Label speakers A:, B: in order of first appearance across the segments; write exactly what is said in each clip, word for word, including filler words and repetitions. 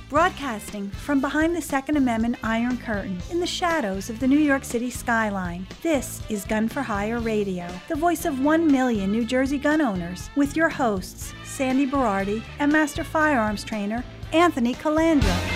A: Broadcasting from behind the Second Amendment Iron Curtain in the shadows of the New York City skyline, this is Gun for Hire Radio, the voice of one million New Jersey gun owners, with your hosts, Sandy Berardi and Master Firearms Trainer Anthony Calandra.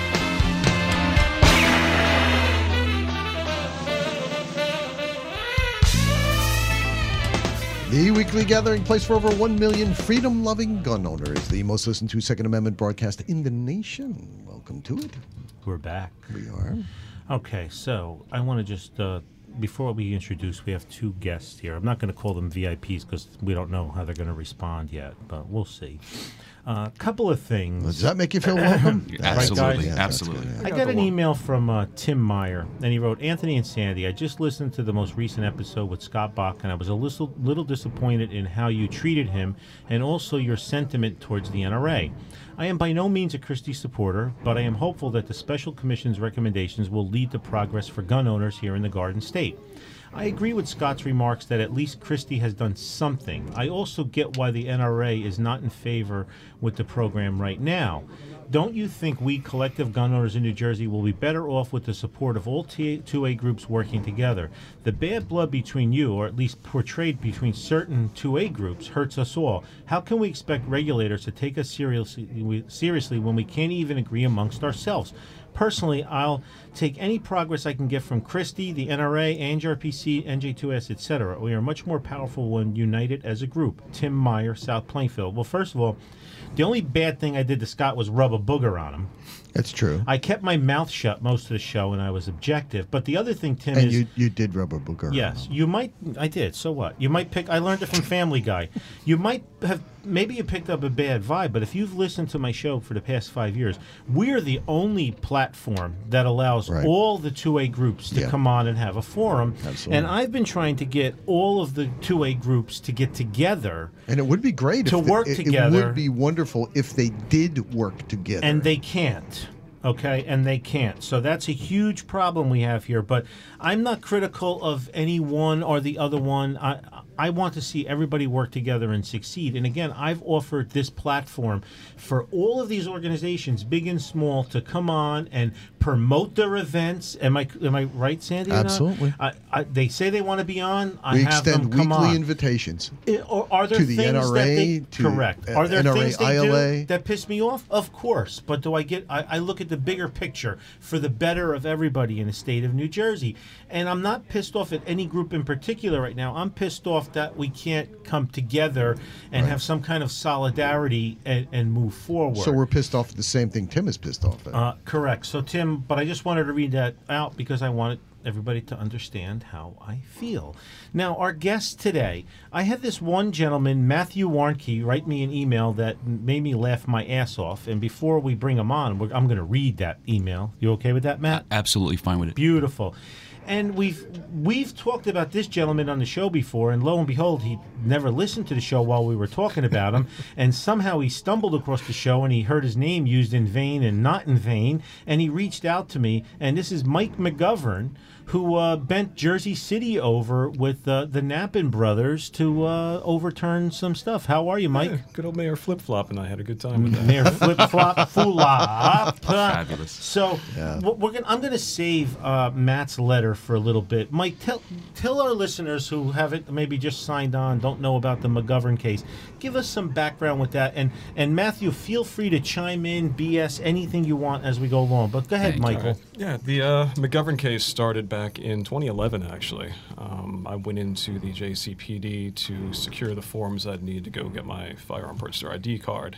B: The weekly gathering place for over one million freedom-loving gun owners, the most listened to Second Amendment broadcast in the nation. Welcome to it.
C: We're back.
B: We are.
C: Okay, so I want to just, uh, before we introduce, we have two guests here. I'm not going to call them V I Ps because we don't know how they're going to respond yet, but we'll see. A uh, couple of things.
B: Does that make you feel welcome?
D: Absolutely,
B: yeah,
D: absolutely.
C: I got an email from uh, Tim Meyer, and he wrote, Anthony and Sandy, I just listened to the most recent episode with Scott Bach, and I was a little, little disappointed in how you treated him and also your sentiment towards the N R A. I am by no means a Christie supporter, but I am hopeful that the Special Commission's recommendations will lead to progress for gun owners here in the Garden State. I agree with Scott's remarks that at least Christie has done something. I also get why the N R A is not in favor with the program right now. Don't you think we collective gun owners in New Jersey will be better off with the support of all two A groups working together? The bad blood between you, or at least portrayed between certain two A groups, hurts us all. How can we expect regulators to take us seriously, seriously when we can't even agree amongst ourselves? Personally, I'll take any progress I can get from Christie, the N R A, A N J R P C, N J two S, et cetera. We are much more powerful when united as a group. Tim Meyer, South Plainfield. Well, first of all, the only bad thing I did to Scott was rub a booger on him.
B: That's true.
C: I kept my mouth shut most of the show, and I was objective. But the other thing, Tim,
B: and
C: is...
B: you, you did rub a booger.
C: Yes, you might... I did, so what? You might pick... I learned it from Family Guy. You might have... Maybe you picked up a bad vibe, but if you've listened to my show for the past five years, we're the only platform that allows
B: right.
C: all the two A groups to
B: yeah.
C: come on and have a forum.
B: Absolutely.
C: And I've been trying to get all of the two A groups to get together.
B: And it would be great
C: to
B: if
C: work
B: the, it,
C: together.
B: It would be wonderful if they did work together.
C: And they can't. Okay, and they can't. So that's a huge problem we have here. But I'm not critical of any one or the other one. I I want to see everybody work together and succeed. And again, I've offered this platform for all of these organizations, big and small, to come on and promote their events. Am I am I right, Sandy?
B: Absolutely.
C: I, I, they say they want to be on. I
B: we
C: have them
B: extend
C: come
B: weekly
C: on.
B: invitations.
C: It, or are there
B: to the
C: things
B: N R A,
C: that they
B: to
C: correct? Are there
B: N R A,
C: things they
B: I L A?
C: do that piss me off? Of course, but do I get? I, I look at the bigger picture for the better of everybody in the state of New Jersey, and I'm not pissed off at any group in particular right now. I'm pissed off that we can't come together and
B: right.
C: have some kind of solidarity and, and move forward.
B: So we're pissed off at the same thing Tim is pissed off at.
C: Uh, correct. So Tim, but I just wanted to read that out because I wanted everybody to understand how I feel. Now, our guest today, I had this one gentleman, Matthew Warnke, write me an email that made me laugh my ass off. And before we bring him on, we're, I'm going to read that email. You okay with that, Matt?
D: A- absolutely fine with it.
C: Beautiful. And we've we've talked about this gentleman on the show before, and lo and behold, he never listened to the show while we were talking about him, and somehow he stumbled across the show, and he heard his name used in vain and not in vain, and he reached out to me, and this is Mike McGovern, who uh, bent Jersey City over with uh, the Knappen brothers to uh, overturn some stuff. How are you, Mike?
E: Yeah, good old Mayor Flip Flop and I had a good time with that.
C: Mayor Flip Flop Fulop.
D: Fabulous.
C: So
B: Yeah.
C: we're gonna. I'm going to save uh, Matt's letter for a little bit. Mike, tell tell our listeners who haven't maybe just signed on, don't know about the McGovern case. Give us some background with that, and and Matthew, feel free to chime in, B S anything you want as we go along. But go ahead,
D: Thank you.
C: Michael.
E: Yeah, the uh, McGovern case started back in twenty eleven, actually. Um, I went into the J C P D to secure the forms I'd need to go get my firearm purchaser I D card.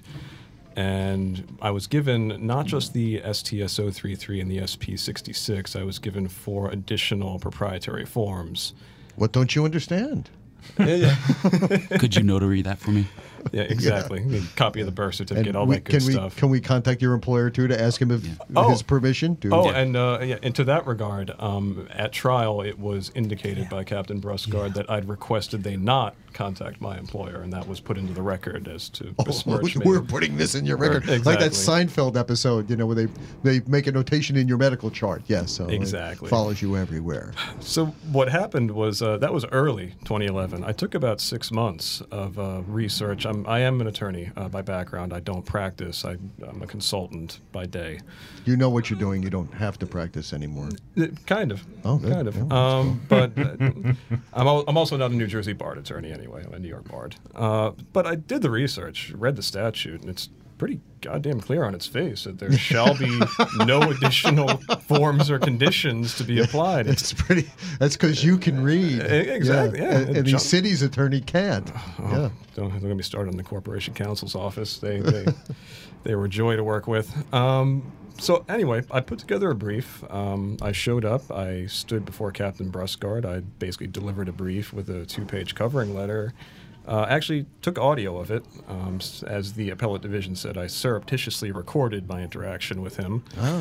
E: And I was given not just the S T S zero three three and the S P sixty-six, I was given four additional proprietary forms.
B: What don't you understand?
E: Yeah, yeah.
D: Could you notary that for me?
E: Yeah, exactly. Yeah. Copy of the birth certificate,
B: And
E: all
B: we,
E: that good
B: can we
E: stuff.
B: can we contact your employer too to ask him if
D: Yeah.
E: Oh.
B: his permission? To,
E: Oh,
D: Yeah.
E: and uh, yeah, and to that regard, um, at trial, it was indicated by Captain Brusgard that I'd requested they not contact my employer, and that was put into the record as to
B: Oh,
E: besmirch me.
B: we're putting this in your record,
E: Exactly.
B: like that Seinfeld episode, you know, where they they make a notation in your medical chart. Yes, so
E: Exactly.
B: it follows you everywhere.
E: So what happened was uh, that was early twenty eleven. I took about six months of uh, research. I'm I'm, I am an attorney uh, by background. I don't practice. I, I'm a consultant by day.
B: You know what you're doing. You don't have to practice anymore.
E: Uh, Kind of.
B: Oh, good.
E: Kind of.
B: Yeah, that's
E: um, but uh, I'm, al- I'm also not a New Jersey Bard attorney anyway. I'm a New York Bard. Uh, but I did the research, read the statute, and it's pretty goddamn clear on its face that there shall be no additional forms or conditions to be applied.
B: It's pretty. That's because you can read.
E: Exactly, yeah.
B: And, and the
E: John-
B: city's attorney can't.
E: Oh,
B: Yeah.
E: Don't, don't get me started on the Corporation Counsel's office. They they, they were a joy to work with. Um, so anyway, I put together a brief. Um, I showed up. I stood before Captain Brusgard. I basically delivered a brief with a two-page covering letter. Uh, actually took audio of it. Um, s- as the appellate division said, I surreptitiously recorded my interaction with him.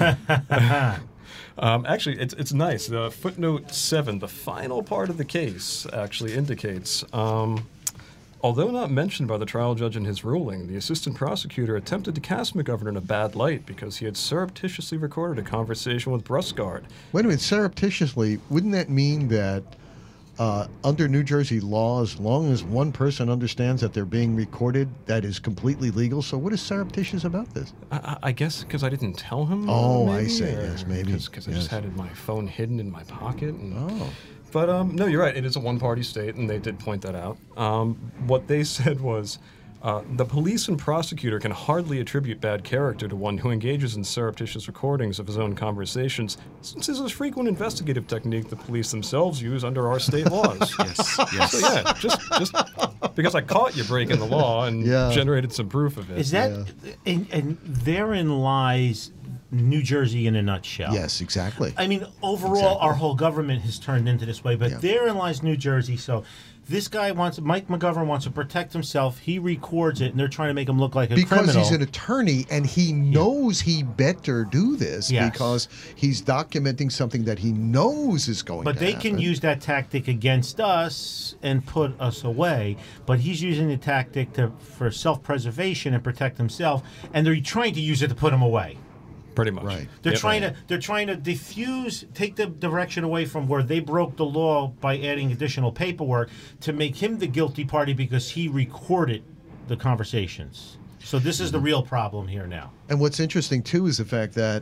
E: Um, actually, it's it's nice. Uh, footnote seven, the final part of the case, actually indicates, um, although not mentioned by the trial judge in his ruling, the assistant prosecutor attempted to cast McGovern in a bad light because he had surreptitiously recorded a conversation with Brusgard.
B: Wait a minute. Surreptitiously, wouldn't that mean that uh, under New Jersey law, as long as one person understands that they're being recorded, that is completely legal? So what is surreptitious about this?
E: I, I I guess because I didn't tell him.
B: Oh, I
E: maybe,
B: see.
E: or
B: Yes, maybe.
E: Because I
B: Yes.
E: just had my phone hidden in my pocket. And,
B: Oh.
E: But um, no, you're right. It is a one-party state, and they did point that out. Um, what they said was, uh, the police and prosecutor can hardly attribute bad character to one who engages in surreptitious recordings of his own conversations, since this is a frequent investigative technique the police themselves use under our state laws.
D: Yes, yes.
E: So yeah, just just because I caught you breaking the law and
B: Yeah.
E: generated some proof of it.
C: Is that and, and therein lies New Jersey in a nutshell?
B: Yes, exactly.
C: I mean, overall,
B: Exactly.
C: our whole government has turned into this way, but
B: Yeah.
C: therein lies New Jersey. So this guy wants, Mike McGovern wants to protect himself. He records it, and they're trying to make him look like a
B: Because
C: criminal.
B: he's an attorney and he knows he better do this
C: Yes.
B: because he's documenting something that he knows is going
C: But
B: to
C: they
B: happen.
C: can use that tactic against us and put us away. But he's using the tactic to for self-preservation and protect himself, and they're trying to use it to put him away.
E: Pretty much.
B: Right.
C: They're
E: Yep.
C: trying to they're trying to diffuse, take the direction away from where they broke the law by adding additional paperwork to make him the guilty party because he recorded the conversations. So this is the real problem here now.
B: And what's interesting too is the fact that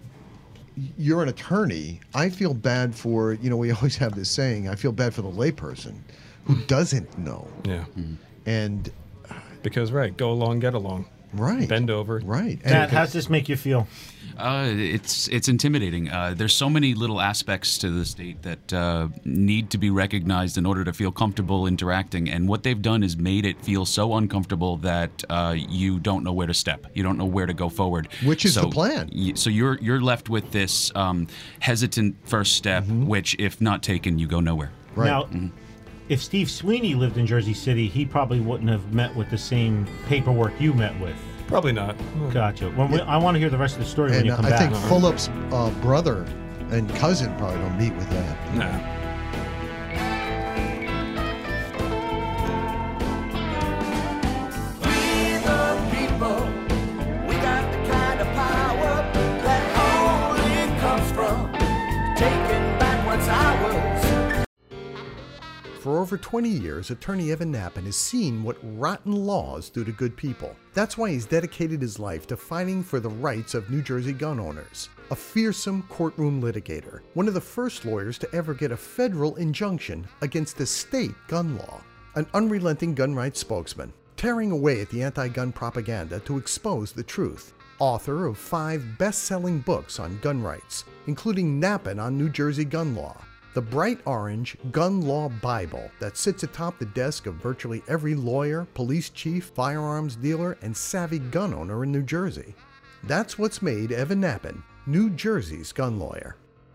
B: you're an attorney. I feel bad for, you know, we always have this saying, I feel bad for the layperson who doesn't know.
E: Yeah.
B: And
E: Because, right, go along, get along.
B: right.
E: Bend over.
B: Right. And
C: Matt, how's this make you feel?
D: Uh, it's it's intimidating. Uh, there's so many little aspects to the state that uh, need to be recognized in order to feel comfortable interacting. And what they've done is made it feel so uncomfortable that uh, you don't know where to step. You don't know where to go forward.
B: Which is
D: so,
B: the plan.
D: y- So you're you're left with this um, hesitant first step, which, if not taken, you go nowhere.
B: Right.
C: Now, if Steve Sweeney lived in Jersey City, he probably wouldn't have met with the same paperwork you met with.
E: Probably not.
C: Gotcha. When we, I want to hear the rest of the story when
B: and
C: you come
B: I
C: back.
B: think Fulop's uh, brother and cousin probably don't meet with that.
E: Nah.
F: We the people, we got the kind of power that only comes from taking back what's ours.
B: For over twenty years, attorney Evan Nappen has seen what rotten laws do to good people. That's why he's dedicated his life to fighting for the rights of New Jersey gun owners. A fearsome courtroom litigator, one of the first lawyers to ever get a federal injunction against the state gun law. An unrelenting gun rights spokesman, tearing away at the anti-gun propaganda to expose the truth. Author of five best-selling books on gun rights, including Nappen on New Jersey gun law, the bright orange Gun Law Bible that sits atop the desk of virtually every lawyer, police chief, firearms dealer, and savvy gun owner in New Jersey. That's what's made Evan Nappen New Jersey's gun lawyer.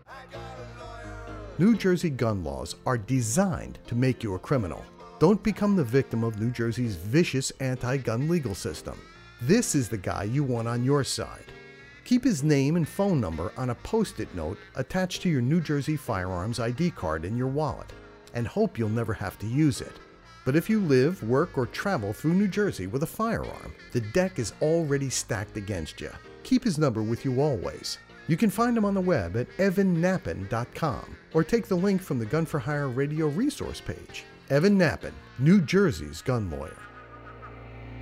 B: New Jersey gun laws are designed to make you a criminal. Don't become the victim of New Jersey's vicious anti-gun legal system. This is the guy you want on your side. Keep his name and phone number on a post-it note attached to your New Jersey firearms I D card in your wallet, and hope you'll never have to use it. But if you live, work, or travel through New Jersey with a firearm, the deck is already stacked against you. Keep his number with you always. You can find him on the web at evan nappen dot com, or take the link from the Gun for Hire radio resource page. Evan Nappen, New Jersey's gun lawyer.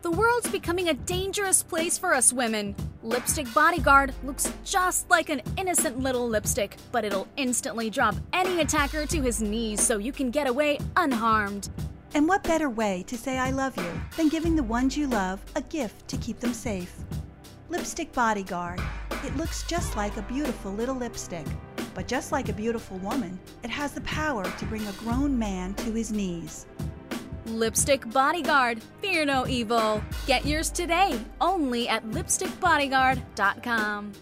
G: The world's becoming a dangerous place for us women. Lipstick Bodyguard looks just like an innocent little lipstick, but it'll instantly drop any attacker to his knees so you can get away unharmed.
A: And what better way to say I love you than giving the ones you love a gift to keep them safe? Lipstick Bodyguard. It looks just like a beautiful little lipstick. But just like a beautiful woman, it has the power to bring a grown man to his knees.
G: Lipstick Bodyguard. Fear no evil. Get yours today, only at lipstick bodyguard dot com.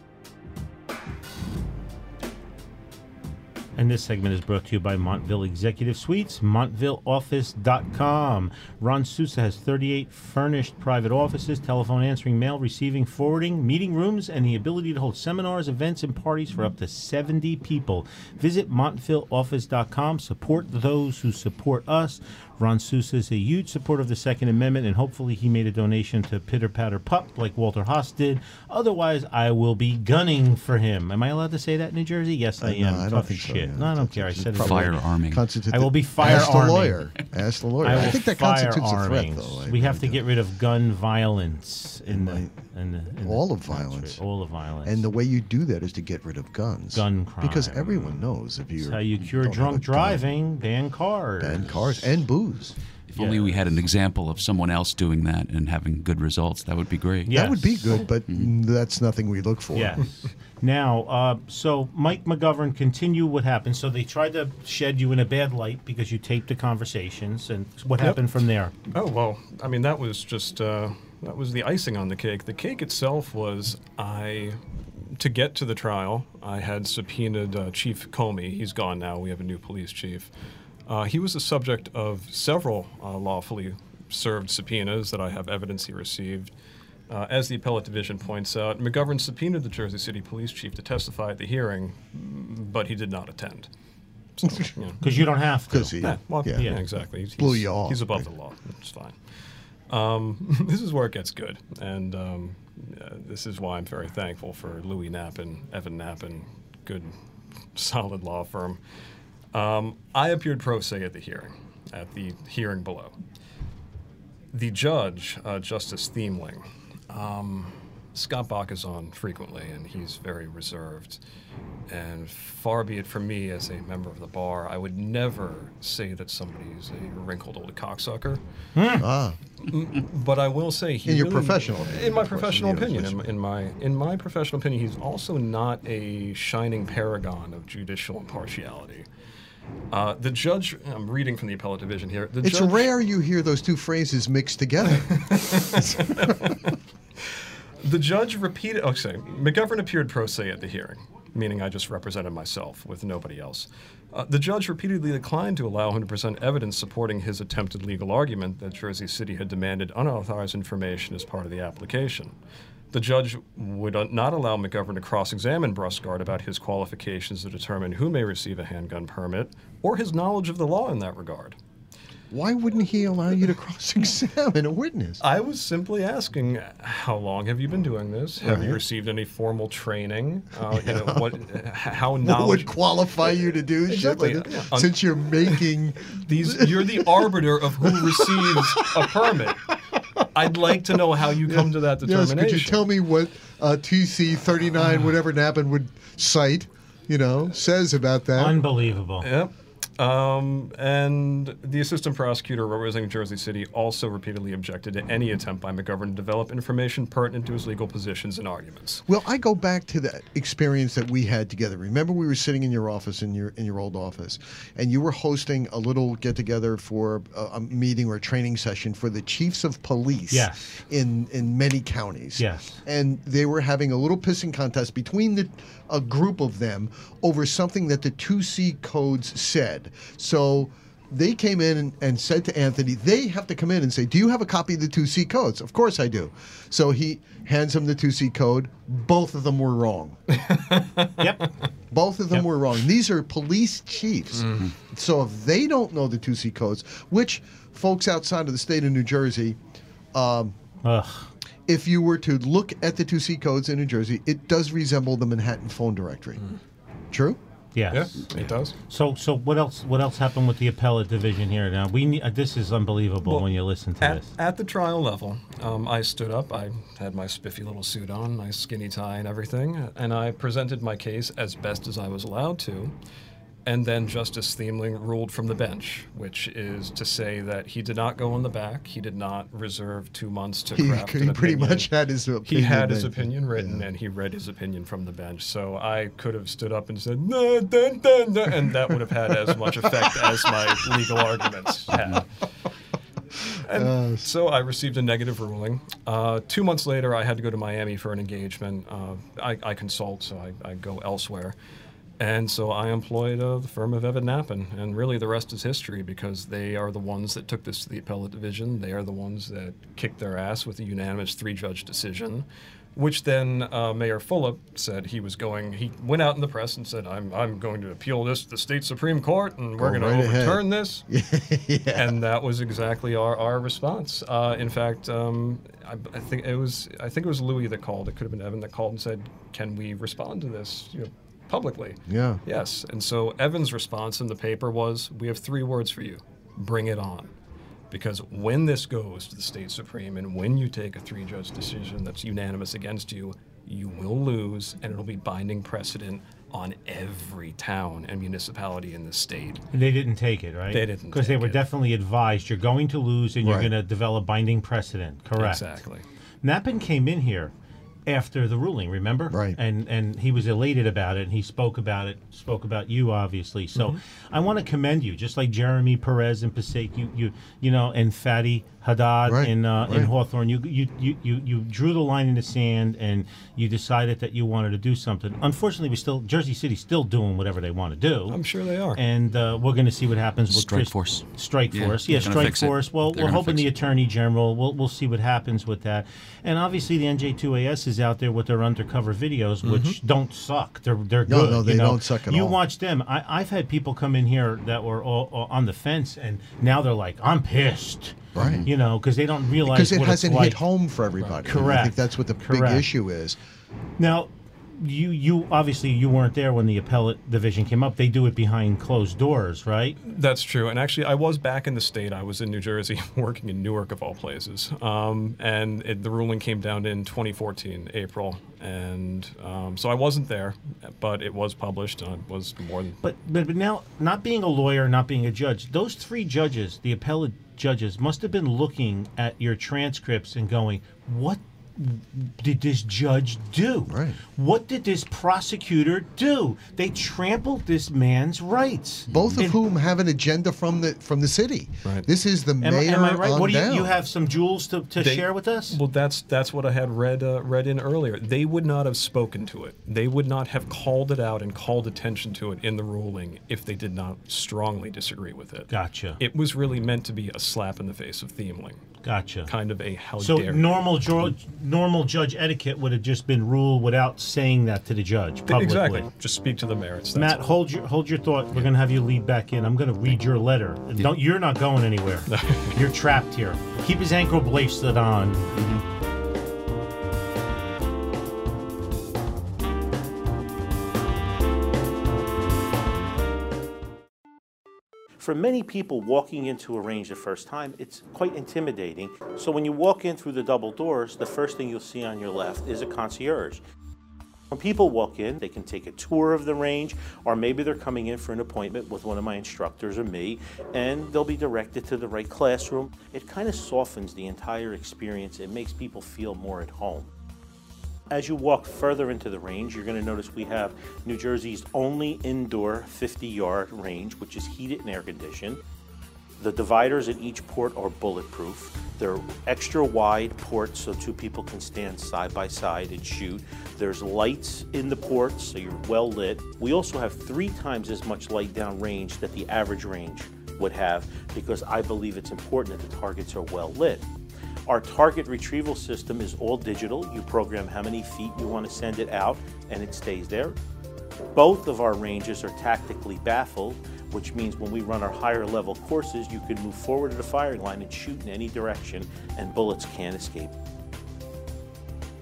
C: And this segment is brought to you by Montville Executive Suites, montville office dot com. Ron Sousa has thirty-eight furnished private offices, telephone answering, mail receiving, forwarding, meeting rooms, and the ability to hold seminars, events, and parties for up to seventy people. Visit montville office dot com. Support those who support us. Ron Sousa is a huge supporter of the Second Amendment, and hopefully he made a donation to Pitter Patter Pup like Walter Haas did. Otherwise, I will be gunning for him. Am I allowed to say that in New Jersey? Yes, I
B: Uh, no,
C: am.
B: I don't
C: Tough
B: think so,
C: shit.
B: yeah.
C: No, I don't care. I said it.
D: Firearming.
B: Constitute
C: I will be
B: Ask the
C: firearming.
B: lawyer. Ask the lawyer.
C: I,
B: I,
C: will
B: think that constitutes a
C: firearming.
B: threat, though. I
C: We have
B: really
C: to
B: do.
C: get rid of gun violence in the,
B: Right.
C: in the in
B: All
C: the
B: of violence.
C: country. All of violence.
B: And the way you do that is to get rid of guns.
C: Gun
B: Because
C: crime.
B: everyone knows if you
C: That's how you cure
B: don't have
C: drunk
B: a gun,
C: driving. Ban cars.
B: ban cars and booze.
D: If only we had an example of someone else doing that and having good results, that would be great.
C: Yeah.
B: That would be
C: Yes.
B: good, but that's nothing we look for.
C: Yes. Now, uh, so Mike McGovern, continue what happened. So they tried to shed you in a bad light because you taped the conversations, and what
E: Yep.
C: happened from there?
E: Oh, well, I mean, that was just, uh, that was the icing on the cake. The cake itself was I, to get to the trial, I had subpoenaed uh, Chief Comey. He's gone now. We have a new police chief. Uh, he was the subject of several uh, lawfully served subpoenas that I have evidence he received. Uh, as the appellate division points out, McGovern subpoenaed the Jersey City police chief to testify at the hearing, but he did not attend. So, you know.
C: Because you don't have to.
B: Because he,
E: Yeah, well,
B: yeah.
E: yeah, exactly. He's,
B: Blew
E: he's-
B: you off.
E: He's above the law. It's fine. Um, this is where it gets good, and um, uh, this is why I'm very thankful for Louis Knappen, Evan Knappen, good, solid law firm. Um, I appeared pro se at the hearing, at the hearing below. The judge, uh, Justice Thiemling, um, Scott Bach is on frequently, and he's very reserved. And far be it from me as a member of the bar, I would never say that somebody is a wrinkled old cocksucker.
B: Ah,
E: But I will say, he
B: In your
E: really-
B: professional opinion,
E: in my
B: of course,
E: professional
B: in the
E: opinion,
B: official.
E: in, in my in my professional opinion, he's also not a shining paragon of judicial impartiality. Uh, the judge, I'm reading from the appellate division here. The
B: it's
E: judge,
B: rare you hear those two phrases mixed together.
E: The judge repeated. Oh, sorry. McGovern appeared pro se at the hearing, meaning I just represented myself with nobody else. Uh, the judge repeatedly declined to allow him to present evidence supporting his attempted legal argument that Jersey City had demanded unauthorized information as part of the application. The judge would uh, not allow McGovern to cross-examine Brusgard about his qualifications to determine who may receive a handgun permit or his knowledge of the law in that regard.
B: Why wouldn't he allow you to cross-examine a witness?
E: I was simply asking, how long have you been doing this? Have you
B: Right.
E: received any formal training? Uh, you know, what, h- how
B: What would
E: knowledge?
B: qualify you to do
E: Exactly,
B: shit like that?
E: yeah.
B: Since you're making
E: These, you're the arbiter of who receives a permit. I'd like to know how you come to that
B: yes,
E: determination.
B: could you tell me what uh, T C thirty-nine, whatever Knappen would cite, you know, says about that?
C: Unbelievable.
E: Yep. Um, and the assistant prosecutor representing Jersey City also repeatedly objected to any attempt by McGovern to develop information pertinent to his legal positions and arguments.
B: Well, I go back to that experience that we had together. Remember, we were sitting in your office, in your in your old office, and you were hosting a little get together for a, a meeting or a training session for the chiefs of police.
C: Yes.
B: in in many counties.
C: Yes.
B: and they were having a little pissing contest between the a group of them over something that the two C codes said. So they came in and, and said to Anthony, they have to come in and say, do you have a copy of the two C codes? Of course I do. So he hands him the two C code. Both of them were wrong.
C: Yep.
B: Both of them
C: Yep.
B: were wrong. These are police chiefs. So if they don't know the two C codes, which folks outside of the state of New Jersey, um,
C: Ugh.
B: if you were to look at the two C codes in New Jersey, it does resemble the Manhattan phone directory. True?
C: Yes.
E: Yeah, it does.
C: So, so what else? What else happened with the appellate division here? Now, we need, uh, this is unbelievable
E: Well,
C: when you listen to
E: At,
C: this.
E: at the trial level, um, I stood up. I had my spiffy little suit on, my skinny tie and everything, and I presented my case as best as I was allowed to. And then Justice Thiemling ruled from the bench, which is to say that he did not go on the back. He did not reserve two months to
B: He,
E: craft
B: he
E: an
B: pretty
E: opinion.
B: much had his opinion.
E: He had his
B: then.
E: opinion written, and he read his opinion from the bench. So I could have stood up and said, no, dun, dun, dun, and that would have had as much effect as my legal arguments had. And
B: Uh,
E: so I received a negative ruling. Uh, two months later, I had to go to Miami for an engagement. Uh, I, I consult, so I, I go elsewhere. And so I employed uh, the firm of Evan Nappen, and really the rest is history because they are the ones that took this to the appellate division. They are the ones that kicked their ass with a unanimous three-judge decision, which then uh, Mayor Fulop said he was going. He went out in the press and said, "I'm I'm going to appeal this to the state Supreme Court, and we're
B: Go
E: going
B: right
E: to
B: ahead."
E: overturn this."
B: yeah.
E: And that was exactly our, our response. Uh, in fact, um, I, I think it was I think it was Louis that called. It could have been Evan that called and said, "Can we respond to this, you know, publicly?"
B: Yeah.
E: Yes. And so Evan's response in the paper was, "We have three words for you: bring it on." Because when this goes to the state Supreme and when you take a three-judge decision that's unanimous against you, you will lose, and it'll be binding precedent on every town and municipality in the state.
C: And they didn't take it, right?
E: They didn't
C: Because they
E: take
C: were
E: it.
C: definitely advised you're going to lose and you're
B: Right.
C: going to develop binding precedent. Correct.
E: Exactly.
C: Nappen came in here after the ruling, remember?
B: Right.
C: And and he was elated about it, and he spoke about it, spoke about you, obviously. So
B: Mm-hmm.
C: I want to commend you, just like Jeremy Perez in Passaic, you you you know, and Fatty Haddad
B: Right,
C: in uh, in
B: right.
C: Hawthorne. You, you you you you drew the line in the sand, and you decided that you wanted to do something. Unfortunately, we still Jersey City's still doing whatever they want to do.
E: I'm sure they are.
C: And uh, we're going to see what happens with
D: Strike
C: Chris-
D: force.
C: Strike
D: Yeah,
C: force, yeah,
D: they're gonna
C: strike
D: fix it.
C: force. Well,
D: They're
C: we're
D: gonna
C: hoping
D: fix
C: the
D: it.
C: Attorney General. We'll we'll see what happens with that. And obviously, the N J two A S is out there with their undercover videos, which don't suck. They're they're
B: No,
C: good.
B: no, they
C: you know?
B: don't suck at
C: you
B: all.
C: watch them. I, I've had people come in here that were all, all on the fence, and now they're like, I'm pissed.
B: Right.
C: You know, because they don't realize
B: Because it
C: what
B: hasn't
C: it's like.
B: hit home for everybody. And I
C: Correct.
B: think that's what the big
C: Correct.
B: issue is.
C: Now, you you obviously you weren't there when the appellate division came up. They do it behind closed doors, right?
E: That's true. And actually, I was back in the state. I was in New Jersey working in Newark, of all places. Um, and it, the ruling came down in twenty fourteen, April. And um, so I wasn't there, but it was published. Uh, it was more than.
C: But, but but now, not being a lawyer, not being a judge, those three judges, the appellate judges, must have been looking at your transcripts and going, "What did this judge do?
B: Right.
C: What did this prosecutor do? They trampled this man's rights."
B: Both of
C: And-
B: whom have an agenda from the from the city.
E: Right.
B: This is the
C: Am, I-
B: mayor
C: am I right?
B: on
C: What do you,
B: down.
C: you have some jewels to, to
E: They-
C: share with us?
E: Well, that's that's what I had read uh, read in earlier. They would not have spoken to it. They would not have called it out and called attention to it in the ruling if they did not strongly disagree with it.
C: Gotcha.
E: It was really meant to be a slap in the face of Thiemling,
C: Gotcha.
E: kind of a how
C: So
E: dare you.
C: normal jo- normal judge etiquette would have just been ruled without saying that to the judge publicly.
E: Exactly. Just speak to the merits. That's
C: Matt,
E: all.
C: hold your hold your thought. We're gonna have you lead back in. I'm gonna read your letter. And Don't you're not going anywhere. You're trapped here. Keep his ankle bracelet on. For many people, walking into a range the first time, it's quite intimidating. So when you walk in through the double doors, the first thing you'll see on your left is a concierge. When people walk in, they can take a tour of the range, or maybe they're coming in for an appointment with one of my instructors or me, and they'll be directed to the right classroom. It kind of softens the entire experience. It makes people feel more at home. As you walk further into the range, you're going to notice we have New Jersey's only indoor fifty-yard range, which is heated and air-conditioned. The dividers at each port are bulletproof. They're extra wide ports so two people can stand side by side and shoot. There's lights in the ports, so you're well lit. We also have three times as much light down range that the average range would have, because I believe it's important that the targets are well lit. Our target retrieval system is all digital. You program how many feet you want to send it out, and it stays there. Both of our ranges are tactically baffled, which means when we run our higher level courses, you can move forward to the firing line and shoot in any direction, and bullets can't escape.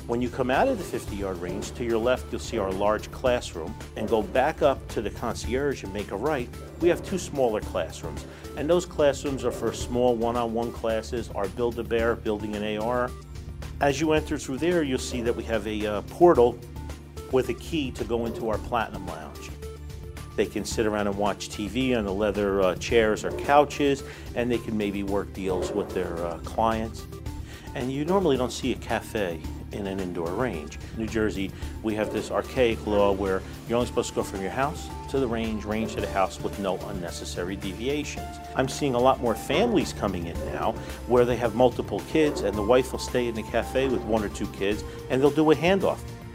H: When you come out of the fifty-yard range, to your left you'll see our large classroom, and go back up to the concierge and make a right. We have two smaller classrooms, and those classrooms are for small one-on-one classes, our Build-A-Bear, building an A R. As you enter through there, you'll see that we have a uh, portal with a key to go into our Platinum Lounge. They can sit around and watch T V on the leather uh, chairs or couches, and they can maybe work deals with their uh, clients. And you normally don't see a cafe in an indoor range. In New Jersey, we have this archaic law where you're only supposed to go from your house to the range, range to the house with no unnecessary deviations. I'm seeing a lot more families coming in now where they have multiple kids and the wife will stay in the cafe with one or two kids and they'll do a handoff.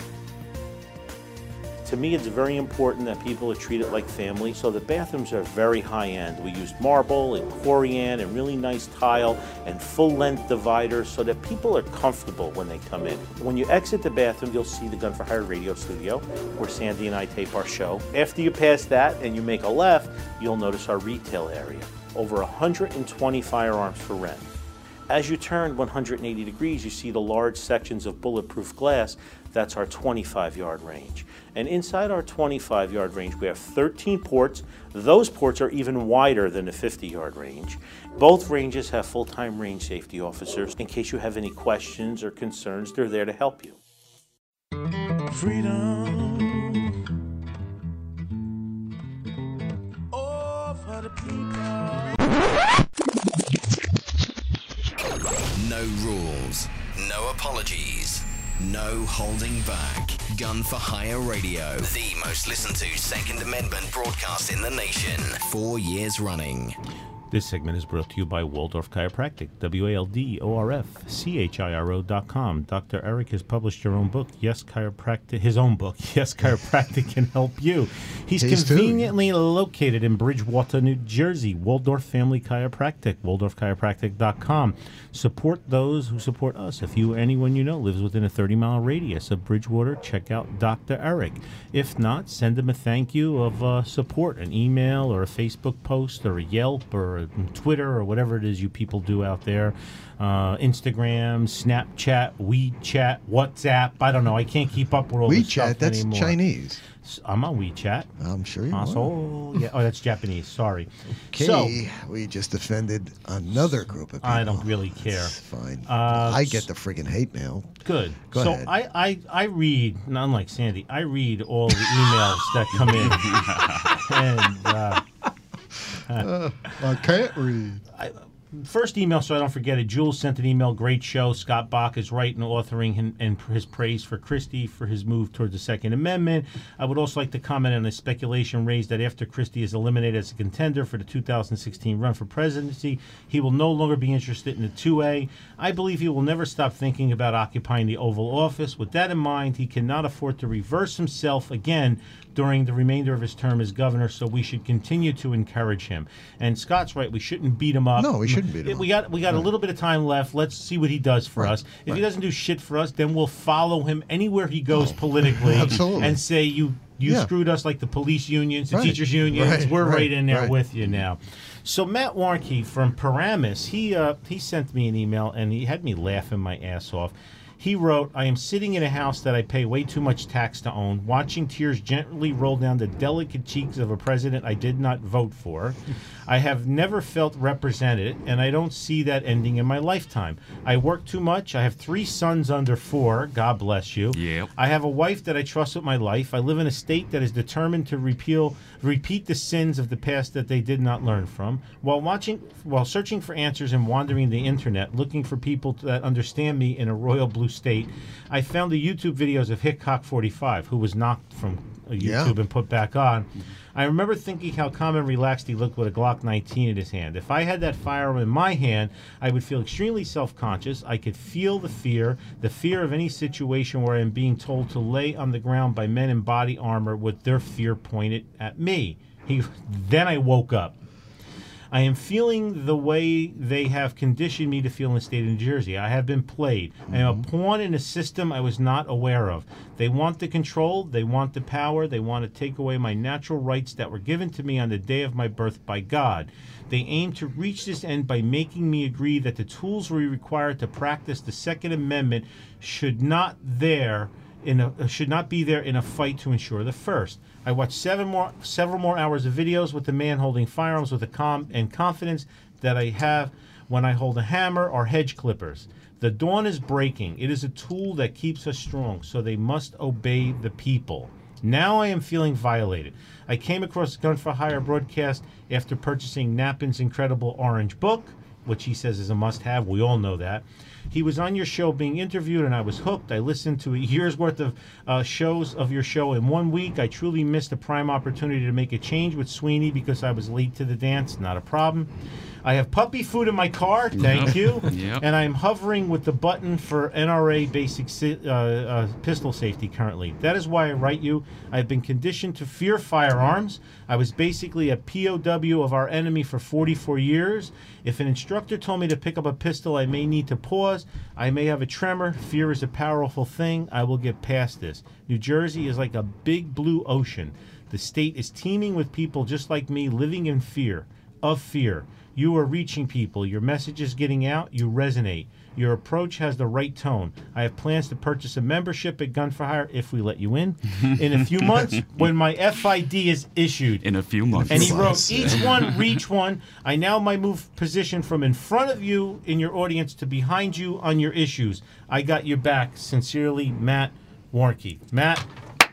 H: To me, it's very important that people are treated like family, so the bathrooms are very high-end. We use marble and corian and really nice tile and full-length dividers so that people are comfortable when they come in. When you exit the bathroom, you'll see the Gun for Hire radio studio, where Sandy and I tape our show. After you pass that and you make a left, you'll notice our retail area. Over one hundred twenty firearms for rent. As you turn one hundred eighty degrees, you see the large sections of bulletproof glass. That's our twenty-five yard range. And inside our twenty-five yard range, we have thirteen ports. Those ports are even wider than the fifty yard range. Both ranges have full-time range safety officers. In case you have any questions or concerns, they're there to help you.
F: Freedom. Oh, for the people.
I: No rules, no apologies, no holding back. Gun for Hire Radio, the most listened to Second Amendment broadcast in the nation. Four years running.
C: This segment is brought to you by Waldorf Chiropractic, W A L D O R F C H I R O dot com. Doctor Eric has published your own book, Yes Chiropractic, his own book, Yes Chiropractic Can Help You. He's
B: His
C: conveniently too. located in Bridgewater, New Jersey. Waldorf Family Chiropractic, Waldorf Chiropractic dot com. Support those who support us. If you anyone you know lives within a thirty mile radius of Bridgewater, check out Doctor Eric. If not, send him a thank you of uh, support, an email or a Facebook post or a Yelp or a Twitter or whatever it is you people do out there. Uh, Instagram, Snapchat, WeChat, WhatsApp. I don't know. I can't keep up with all this stuff
B: WeChat, that's
C: anymore.
B: Chinese.
C: I'm on WeChat.
B: I'm sure you
C: Asshole.
B: are.
C: Yeah. Oh, that's Japanese. Sorry.
B: Okay,
C: So,
B: we just offended another group of people.
C: I don't really care.
B: It's fine.
C: Uh,
B: I get the friggin' hate mail.
C: Good.
B: Go
C: so
B: ahead.
C: I, I, I read, not unlike Sandy, I read all the emails that come in. and uh,
B: Uh, I can't read.
C: I, first email, so I don't forget it. Jules sent an email. Great show. Scott Bach is right in authoring him, and his praise for Christie for his move towards the Second Amendment. I would also like to comment on the speculation raised that after Christie is eliminated as a contender for the two thousand sixteen run for presidency, he will no longer be interested in the two A. I believe he will never stop thinking about occupying the Oval Office. With that in mind, he cannot afford to reverse himself again during the remainder of his term as governor, so we should continue to encourage him. And Scott's right, we shouldn't beat him up.
B: No, we shouldn't beat him
C: we got we got
B: Right.
C: a little bit of time left. Let's see what he does for
B: Right,
C: us. If
B: right.
C: he doesn't do shit for us, then we'll follow him anywhere he goes
B: Oh,
C: politically
B: absolutely.
C: and say you you
B: Yeah.
C: screwed us like the police unions, the
B: Right,
C: teachers unions.
B: right,
C: We're right,
B: right,
C: in there
B: right.
C: with you now. So Matt Warnke from Paramus, he uh, he sent me an email and he had me laughing my ass off. He wrote, I am sitting in a house that I pay way too much tax to own, watching tears gently roll down the delicate cheeks of a president I did not vote for. I have never felt represented, and I don't see that ending in my lifetime. I work too much. I have three sons under four. God bless you.
D: Yep.
C: I have a wife that I trust with my life. I live in a state that is determined to repeal, repeat the sins of the past that they did not learn from. While watching, while searching for answers and wandering the internet, looking for people that understand me in a royal blue state, I found the YouTube videos of Hickok forty-five, who was knocked from YouTube
B: Yeah.
C: and put back on. I remember thinking how calm and relaxed he looked with a Glock nineteen in his hand. If I had that firearm in my hand, I would feel extremely self-conscious. I could feel the fear, the fear of any situation where I am being told to lay on the ground by men in body armor with their fear pointed at me. He, then I woke up. I am feeling the way they have conditioned me to feel in the state of New Jersey. I have been played. I am a pawn in a system I was not aware of. They want the control. They want the power. They want to take away my natural rights that were given to me on the day of my birth by God. They aim to reach this end by making me agree that the tools we require to practice the Second Amendment should not there in a should not be there in a fight to ensure the first. I watched seven more several more hours of videos with the man holding firearms with the calm and confidence that I have when I hold a hammer or hedge clippers. The dawn is breaking. It is a tool that keeps us strong, so they must obey the people. Now I am feeling violated. I came across Gun for Hire broadcast after purchasing Knappin's incredible orange book, which he says is a must-have. We all know that. He was on your show being interviewed, and I was hooked. I listened to a year's worth of uh, shows of your show in one week. I truly missed a prime opportunity to make a change with Sweeney because I was late to the dance. Not a problem. I have puppy food in my car. Thank you.
D: Yep.
C: And I'm hovering with the button for N R A basic si- uh, uh, pistol safety currently. That is why I write you. I've been conditioned to fear firearms. I was basically a P O W of our enemy for forty-four years. If an instructor told me to pick up a pistol, I may need to pause. I may have a tremor. Fear is a powerful thing. I will get past this. New Jersey is like a big blue ocean. The state is teeming with people just like me living in fear, of fear. You are reaching people. Your message is getting out. You resonate. Your approach has the right tone. I have plans to purchase a membership at Gun for Hire if we let you in. In a few months, when my F I D is issued.
D: In a few months.
C: And he wrote, each one, reach one. I now might move position from in front of you in your audience to behind you on your issues. I got your back. Sincerely, Matt Warnke. Matt,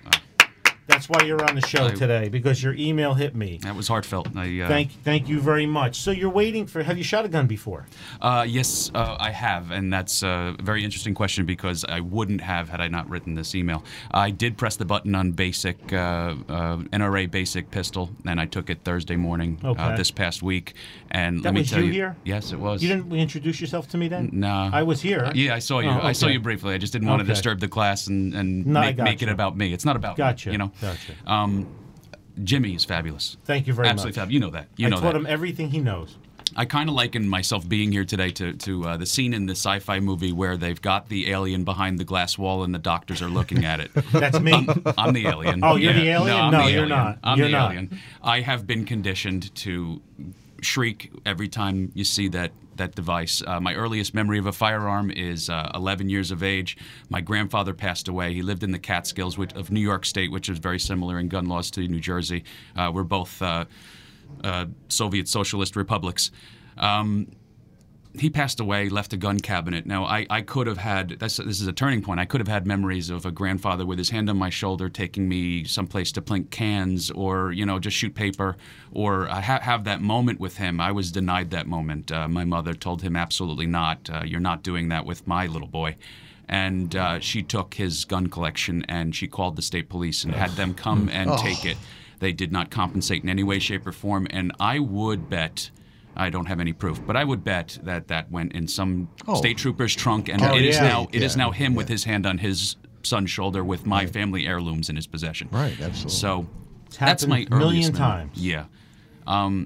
C: that's why you're on the show
D: I,
C: today, because your email hit me.
D: That was heartfelt. I, uh,
C: thank, thank you very much. So you're waiting for. Have you shot a gun before?
D: Uh, yes, uh, I have, and that's a very interesting question because I wouldn't have had I not written this email. I did press the button on basic uh, uh, N R A basic pistol, and I took it Thursday morning
C: okay.
D: uh, this past week. And
C: that
D: let me
C: was
D: tell
C: you
D: you,
C: here?
D: Yes, it was.
C: You didn't introduce yourself to me then?
D: No,
C: I was here.
D: Uh, yeah, I saw you.
C: Oh, okay.
D: I saw you briefly. I just didn't want
C: okay.
D: to disturb the class and and
C: no,
D: make, make
C: you.
D: it about me. It's not about
C: gotcha.
D: me. You know.
C: Gotcha.
D: Um, Jimmy is fabulous.
C: Thank you very
D: Absolutely
C: much.
D: fabulous. You know that. You
C: I
D: know
C: taught
D: that.
C: him everything he knows.
D: I kind of liken myself being here today to, to uh, the scene in the sci-fi movie where they've got the alien behind the glass wall and the doctors are looking at it.
C: That's me.
D: I'm, I'm the alien.
C: Oh, you're
D: yeah.
C: the alien?
D: No, I'm
C: No,
D: the
C: you're
D: alien.
C: not.
D: I'm
C: You're
D: the
C: not.
D: alien. I have been conditioned to shriek every time you see that that device. Uh, my earliest memory of a firearm is uh, eleven years of age. My grandfather passed away. He lived in the Catskills which, of New York State, which is very similar in gun laws to New Jersey. Uh, we're both uh, uh, Soviet socialist republics. Um, he passed away, left a gun cabinet. Now, I, I could have had, that's, this is a turning point, I could have had memories of a grandfather with his hand on my shoulder taking me someplace to plink cans or, you know, just shoot paper or uh, ha- have that moment with him. I was denied that moment. Uh, my mother told him absolutely not. Uh, you're not doing that with my little boy. And uh, she took his gun collection and she called the state police and had them come and
B: Oh.
D: take it. They did not compensate in any way, shape, or form. And I would bet, I don't have any proof, but I would bet that that went in some
B: Oh.
D: state trooper's trunk, and
B: Oh,
D: it is
B: yeah.
D: now it is
B: Yeah,
D: now him
B: yeah.
D: with his hand on his son's shoulder with my family heirlooms in his possession.
B: Right, absolutely.
D: So
C: It's
D: that's my
C: happened a million
D: earliest memory.
C: times.
D: Yeah. Um,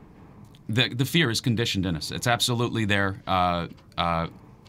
D: the the fear is conditioned in us. It's absolutely there. Uh, uh,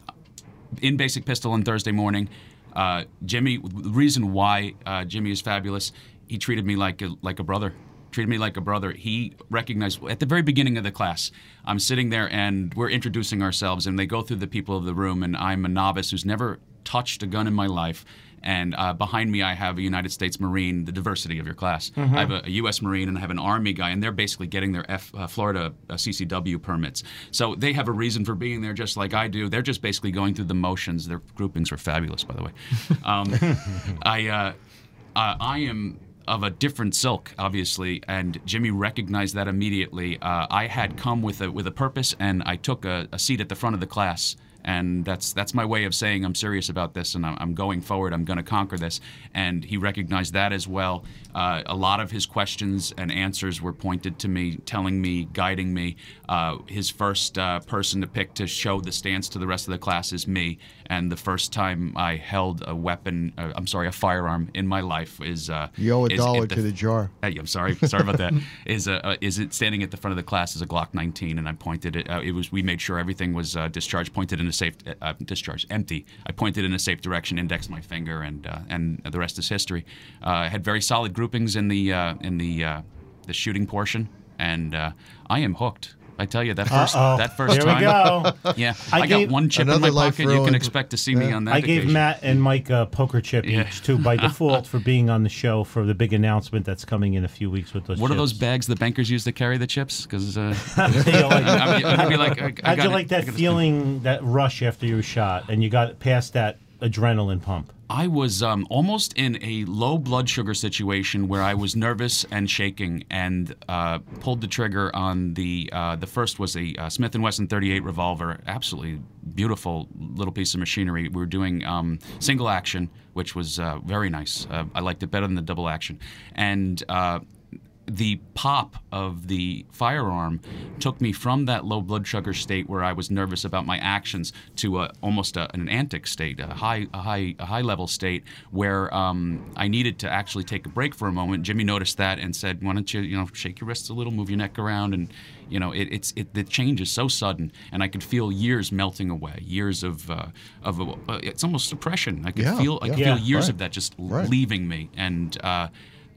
D: in Basic Pistol on Thursday morning, uh, Jimmy. The reason why uh, Jimmy is fabulous, he treated me like a, like a brother. Treated me like a brother. He recognized at the very beginning of the class, I'm sitting there and we're introducing ourselves, and they go through the people of the room, and I'm a novice who's never touched a gun in my life. And uh, behind me, I have a United States Marine, the diversity of your class.
C: Mm-hmm.
D: I have a, a U S Marine and I have an Army guy, and they're basically getting their F, uh, Florida uh, C C W permits. So they have a reason for being there just like I do. They're just basically going through the motions. Their groupings are fabulous, by the way. Um, I, uh, uh, I am of a different silk, obviously, and Jimmy recognized that immediately. Uh, I had come with a with a purpose, and I took a, a seat at the front of the class, and that's that's my way of saying I'm serious about this, and I'm, I'm going forward. I'm going to conquer this. And he recognized that as well. Uh, a lot of his questions and answers were pointed to me, telling me, guiding me. Uh, his first uh, person to pick to show the stance to the rest of the class is me. And the first time I held a weapon, uh, I'm sorry, a firearm in my life is uh,
J: you owe a
D: is
J: dollar
D: the,
J: to the jar.
D: Uh, I'm sorry, sorry about that. Is uh, uh, is it standing at the front of the class is a Glock nineteen, and I pointed it. Uh, it was we made sure everything was uh, discharged, pointed in a safe uh, discharge, empty. I pointed in a safe direction, indexed my finger, and uh, and the rest is history. Uh, I had very solid groupings in the uh, in the uh, the shooting portion, and uh, I am hooked. I tell you, that first
C: Uh-oh.
D: that first
C: Here
D: time.
C: we go.
D: Yeah,
C: I
D: I,
C: gave-
D: got one chip in my
J: Another life
D: pocket. You can
J: ruined.
D: expect to see me on that
C: I gave
D: occasion.
C: Matt and Mike a poker chip
D: Yeah.
C: each, too, by default for being on the show for the big announcement that's coming in a few weeks with those
D: What
C: chips.
D: are those bags the bankers use to carry the chips? Because uh,
C: You know, like-
D: I'm, I'm gonna be like, I, I
C: How'd
D: got
C: you
D: it.
C: like
D: I
C: that
D: gotta-
C: feeling, that rush after you were shot, and you got past that adrenaline pump?
D: I was um, almost in a low blood sugar situation where I was nervous and shaking, and uh, pulled the trigger on the uh, the first was a uh, Smith and Wesson thirty-eight revolver, absolutely beautiful little piece of machinery. We were doing um, single action, which was uh, very nice. Uh, I liked it better than the double action, and. Uh, The pop of the firearm took me from that low blood sugar state where I was nervous about my actions to a, almost a, an antic state, a high, a high, a high level state where um, I needed to actually take a break for a moment. Jimmy noticed that and said, "Why don't you, you know, shake your wrists a little, move your neck around?" And you know, it, it's it, the change is so sudden, and I could feel years melting away, years of uh, of uh, it's almost suppression. I could
J: Yeah,
D: feel I
J: yeah.
D: could feel
C: Yeah,
D: years
J: right.
D: of that just
J: Right.
D: leaving me, and. Uh,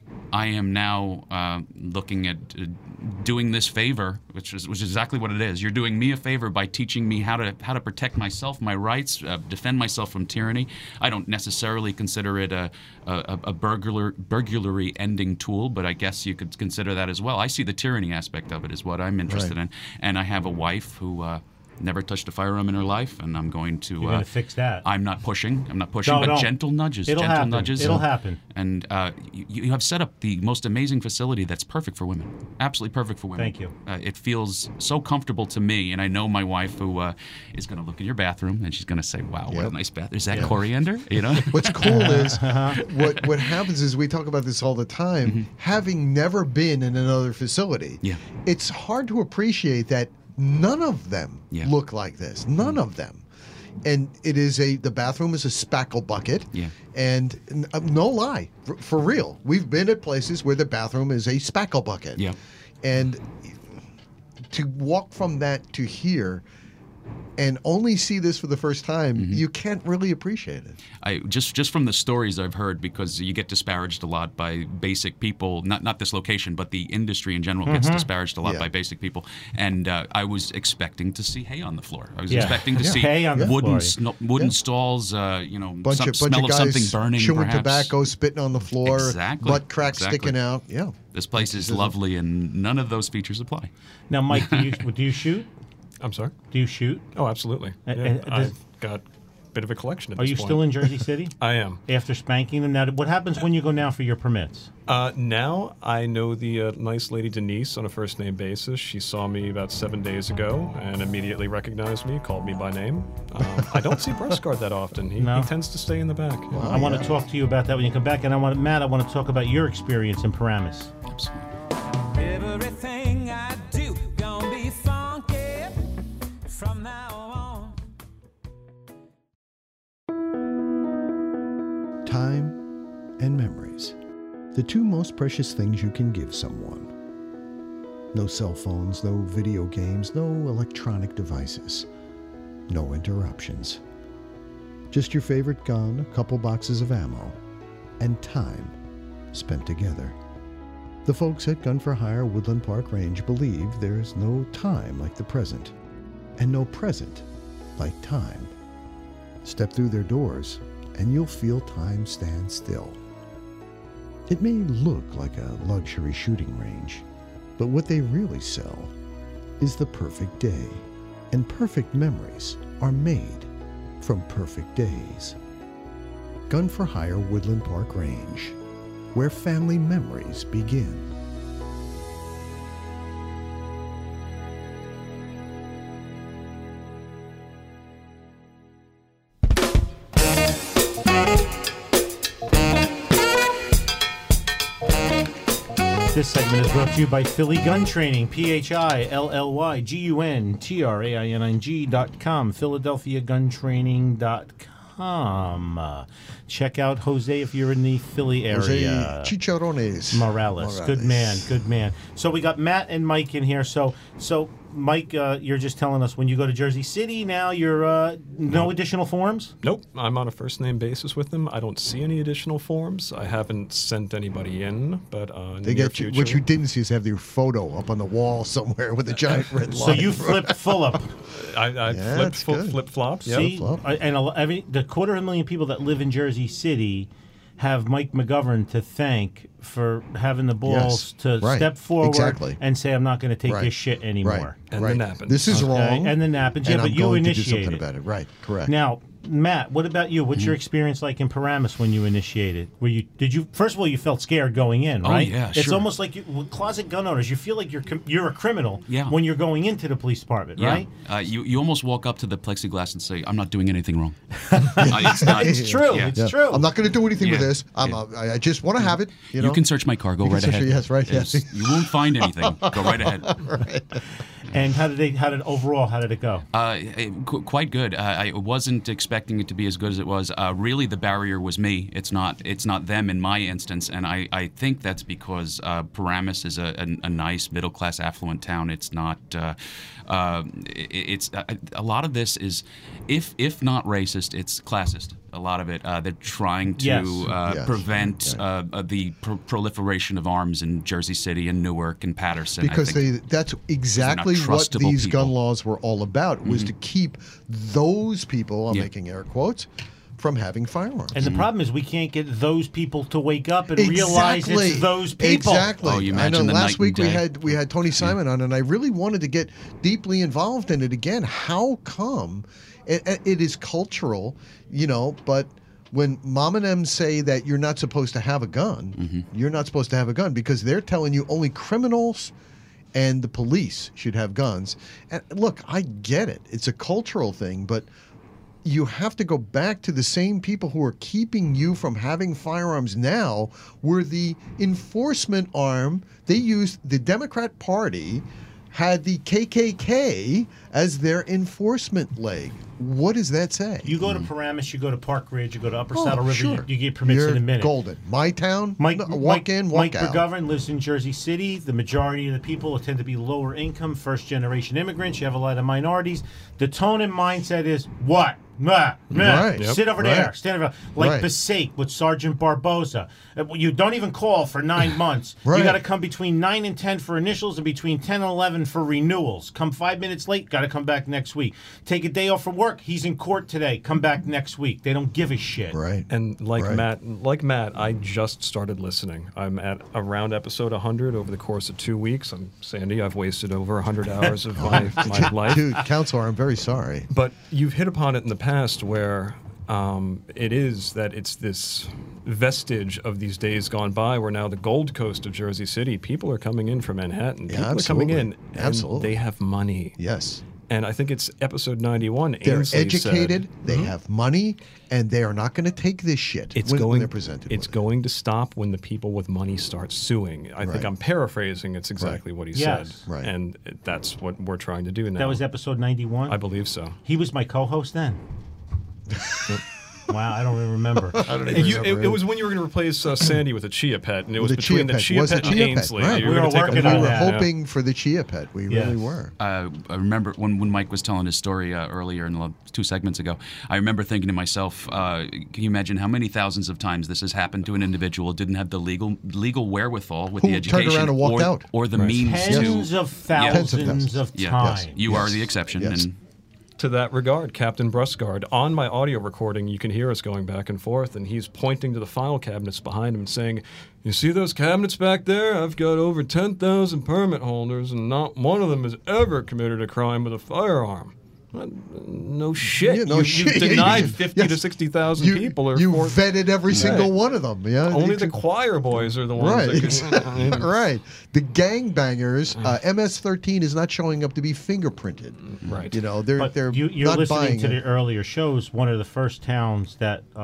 D: I am now uh, looking at uh, doing this favor, which is which is exactly what it is. You're doing me a favor by teaching me how to how to protect myself, my rights, uh, defend myself from tyranny. I don't necessarily consider it a a, a burglar burglary ending tool, but I guess you could consider that as well. I see the tyranny aspect of it is what I'm interested
J: Right.
D: in, and I have a wife who. Uh, Never touched a firearm in her life, and I'm going to.
C: You're
D: uh,
C: going to fix that.
D: I'm not pushing. I'm not pushing,
C: No,
D: but
C: no.
D: gentle nudges.
C: It'll
D: gentle
C: happen.
D: nudges.
C: It'll
D: and-
C: happen.
D: And uh, you, you have set up the most amazing facility that's perfect for women. Absolutely perfect for women.
C: Thank you.
D: Uh, it feels so comfortable to me, and I know my wife, who uh, is going to look in your bathroom, and she's going to say, "Wow, what a
J: Yep.
D: nice bath! Is that coriander?" You know.
J: What's cool is what what happens is we talk about this all the time. Having never been in another facility,
D: Yeah.
J: it's hard to appreciate that none of them
D: Yeah.
J: look like this. None of them. And it is a the bathroom is a spackle bucket.
D: Yeah.
J: And n- uh, no lie, for, for real, we've been at places where the bathroom is a spackle bucket.
D: Yeah.
J: And to walk from that to here and only see this for the first time, you can't really appreciate it.
D: I just just from the stories I've heard, because you get disparaged a lot by basic people. Not not this location, but the industry in general gets disparaged a lot
J: Yeah.
D: by basic people. And uh, I was expecting to see hay on the floor. I was
C: Yeah.
D: expecting to
C: Yeah.
D: see
C: Hay on the
D: wooden
C: floor.
D: sno- wooden
J: Yeah.
D: stalls. Uh, you know,
J: Bunch
D: some
J: of bunch
D: smell
J: of
D: of something
J: guys
D: burning,
J: chewing
D: perhaps.
J: tobacco, spitting on the floor,
D: Exactly.
J: butt crack
D: Exactly.
J: sticking out. Yeah.
D: This place is lovely, and none of those features apply.
C: Now, Mike, do you, do you shoot?
E: I'm sorry.
C: Do you shoot?
E: Oh, absolutely.
C: Uh,
E: Yeah,
C: uh, does-
E: I've got a bit of a collection at
C: Are
E: this
C: you
E: point.
C: still in Jersey City?
E: I am.
C: After spanking them? Now, what happens when you go now for your permits?
E: Uh, now I know the uh, nice lady Denise on a first name basis. She saw me about seven days ago and immediately recognized me, called me by name. Um, I don't see Breast Guard that often. He,
C: No.
E: he tends to stay in the back. Yeah.
C: I want to talk to you about that when you come back. And I want Matt, I want to talk about your experience in Paramus.
D: Absolutely.
F: Everything I do gonna be funky from now on.
B: Time and memories. The two most precious things you can give someone. No cell phones, no video games, no electronic devices. No interruptions. Just your favorite gun, a couple boxes of ammo, and time spent together. The folks at Gun for Hire Woodland Park Range believe there's no time like the present, and no present like time. Step through their doors, and you'll feel time stand still. It may look like a luxury shooting range, but what they really sell is the perfect day, and perfect memories are made from perfect days. Gun for Hire Woodland Park Range, where family memories begin.
C: This segment is brought to you by Philly Gun Training, P H I L L Y G U N T R A I N I N G dot com, Philadelphia Gun Training dot com. Uh, check out Jose if you're in the Philly area.
J: Jose Chicharrones.
C: Morales.
J: Morales.
C: Good man, good man. So we got Matt and Mike in here. So, so Mike, uh, you're just telling us when you go to Jersey City now, you're uh, no
E: Nope.
C: additional forms?
E: Nope, I'm on a first name basis with them. I don't see any additional forms. I haven't sent anybody in, but uh, in
J: They
E: the near
J: get you,
E: future.
J: what you didn't see is have their photo up on the wall somewhere with a giant red line.
C: So you flipped full up.
E: I, I
J: Yeah,
E: flipped
J: it's
E: fl-
J: good.
E: flip flops. Yeah.
C: See, uh, and a, lo- every, the quarter of a million people that live in Jersey City have Mike McGovern to thank for having the balls
J: Yes,
C: to
J: right,
C: step forward
J: exactly.
C: and say, I'm not going to take
J: Right,
C: this shit anymore.
J: Right,
E: And
J: right.
E: the Nappins.
J: This is
C: Okay,
J: wrong.
C: and the Nappins, yeah,
J: and
C: but
J: I'm
C: you
J: going to do
C: initiated
J: something about it. Right, correct.
C: Now, Matt, what about you? What's your experience like in Paramus when you initiated? Were you did you first of all you felt scared going in,
D: Oh,
C: right?
D: yeah,
C: It's
D: sure.
C: almost like you, with closet gun owners, you feel like you're com- you're a criminal
D: Yeah.
C: when you're going into the police department,
D: Yeah.
C: right?
D: Uh, you, you almost walk up to the plexiglass and say, I'm not doing anything wrong. uh, it's not,
C: It's true.
D: Yeah.
C: It's
J: Yeah.
C: true.
J: I'm not going to do anything with
D: Yeah,
J: this. I'm,
D: yeah.
J: uh, I I just want to have it. You,
D: You,
J: know?
D: can search my car. Go
J: You can
D: right
J: search
D: ahead.
J: it, yes, right,
D: It's-
J: yes.
D: You won't find anything. Go right ahead.
C: And how did they? How did overall? How did it go?
D: Uh, it- qu- quite good. Uh, I wasn't expecting it to be as good as it was. Uh, really, the barrier was me. It's not. It's not them in my instance, and I, I think that's because uh, Paramus is a, a, a nice middle class affluent town. It's not. Uh, uh, it, it's uh, a lot of this is, if if not racist, it's classist. A lot of it. Uh, they're trying to
C: Yes.
D: uh,
J: Yes.
D: prevent uh, uh, the pro- proliferation of arms in Jersey City and Newark and Patterson. I
J: Because they,
D: think.
J: that's exactly what
D: trustable
J: these gun
D: people.
J: laws were all about, was to keep those people, I'm
D: Yeah.
J: making air quotes, from having firearms.
C: And the problem is we can't get those people to wake up and realize it's those people.
J: Exactly.
D: Oh, you
J: I know.
D: imagine the
J: Last
D: night
J: week
D: and
J: we
D: day.
J: had we had Tony Simon on, and I really wanted to get deeply involved in it again. How come it, it is cultural, you know? But when mom and them say that you're not supposed to have a gun,
D: Mm-hmm.
J: you're not supposed to have a gun because they're telling you only criminals and the police should have guns. And look, I get it; it's a cultural thing, but you have to go back to the same people who are keeping you from having firearms now were the enforcement arm. They used the Democrat Party had the K K K as their enforcement leg. What does that say?
C: You go to Paramus, you go to Park Ridge, you go to Upper
J: Oh,
C: Saddle River,
J: sure.
C: you, you get permits
J: You're
C: in a minute.
J: golden. My town,
C: Mike,
J: no, walk
C: Mike,
J: in, walk
C: Mike
J: out.
C: McGovern lives in Jersey City. The majority of the people tend to be lower income, first generation immigrants. You have a lot of minorities. The tone and mindset is what? Nah, nah.
J: Right.
C: Sit over
J: Yep.
C: there.
J: Right.
C: Stand over like
J: Right.
C: Passaic with Sergeant Barbosa. Uh, You don't even call for nine months.
J: Right.
C: You got to come between nine and ten for initials and between ten and eleven for renewals. Come five minutes late, got to come back next week. Take a day off from work. He's in court today. Come back next week. They don't give a shit.
J: Right.
E: And like
J: Right.
E: Matt, like Matt, I just started listening. I'm at around episode one hundred over the course of two weeks. I'm Sandy. I've wasted over one hundred hours of my, my life.
J: Dude, counselor, I'm very sorry.
E: But you've hit upon it in the past where um, it is that it's this vestige of these days gone by where now the Gold Coast of Jersey City, people are coming in from Manhattan.
J: Yeah,
E: People are coming in
J: absolutely.
E: and
J: Absolutely.
E: they have money.
J: Yes.
E: And I think it's episode ninety-one.
J: They're
E: Ainsley
J: educated,
E: said,
J: they
E: Mhm.
J: have money, and they are not going to take this shit
E: It's
J: when, when
E: going.
J: they're presented
E: it's
J: with
E: going to stop when the people with money start suing. I
J: Right.
E: think I'm paraphrasing. It's exactly what he
C: Yes.
E: said,
J: Right.
E: and that's what we're trying to do now.
C: That was episode ninety-one?
E: I believe so.
C: He was my co-host then. Wow, I don't even remember.
J: I don't even
E: You, it,
J: remember
E: it was when you were going to replace uh, Sandy with a chia pet, and it was
J: With a chia
E: between the
J: pet.
E: chia
J: Was a
E: pet and
J: chia pet,
E: Ainsley.
J: right.
E: You were
C: We
E: gonna
C: were
E: take a
C: working
J: We
C: on
J: were
C: that.
E: Yeah.
J: hoping for the chia pet. We
C: Yes.
J: really were.
D: Uh, I remember when, when Mike was telling his story uh, earlier in the two segments ago, I remember thinking to myself, uh, can you imagine how many thousands of times this has happened to an individual who didn't have the legal legal wherewithal with
J: Who
D: the
J: turned
D: education
J: around and walked
D: or,
J: out.
D: or the
E: Right.
D: means
C: Tens
D: to...
C: of
D: Yeah.
J: Tens of
C: thousands
J: thousands.
C: of
D: Yeah.
C: times.
J: Yes.
D: You are
J: Yes.
D: the exception.
J: Yes.
D: And
E: To that regard, Captain Brusgard, on my audio recording, you can hear us going back and forth, and he's pointing to the file cabinets behind him and saying, "You see those cabinets back there? I've got over ten thousand permit holders, and not one of them has ever committed a crime with a firearm." Uh, No shit.
J: Yeah, no
E: you,
J: shit.
E: You've
J: Yeah,
E: denied
J: you-
E: fifty to
J: yes.
E: sixty thousand
J: You,
E: people. Or
J: you
E: four-
J: vetted every single one of them. Yeah,
E: Only
J: You
E: the
J: could-
E: choir boys are the ones
J: Right,
E: that
J: exactly.
E: can.
J: right. The gangbangers, uh, M S thirteen is not showing up to be fingerprinted.
E: Right.
J: You know, they're
C: But
J: they're
C: you, you're
J: not
C: listening
J: buying
C: to
J: it.
C: the earlier shows. One of the first towns that uh,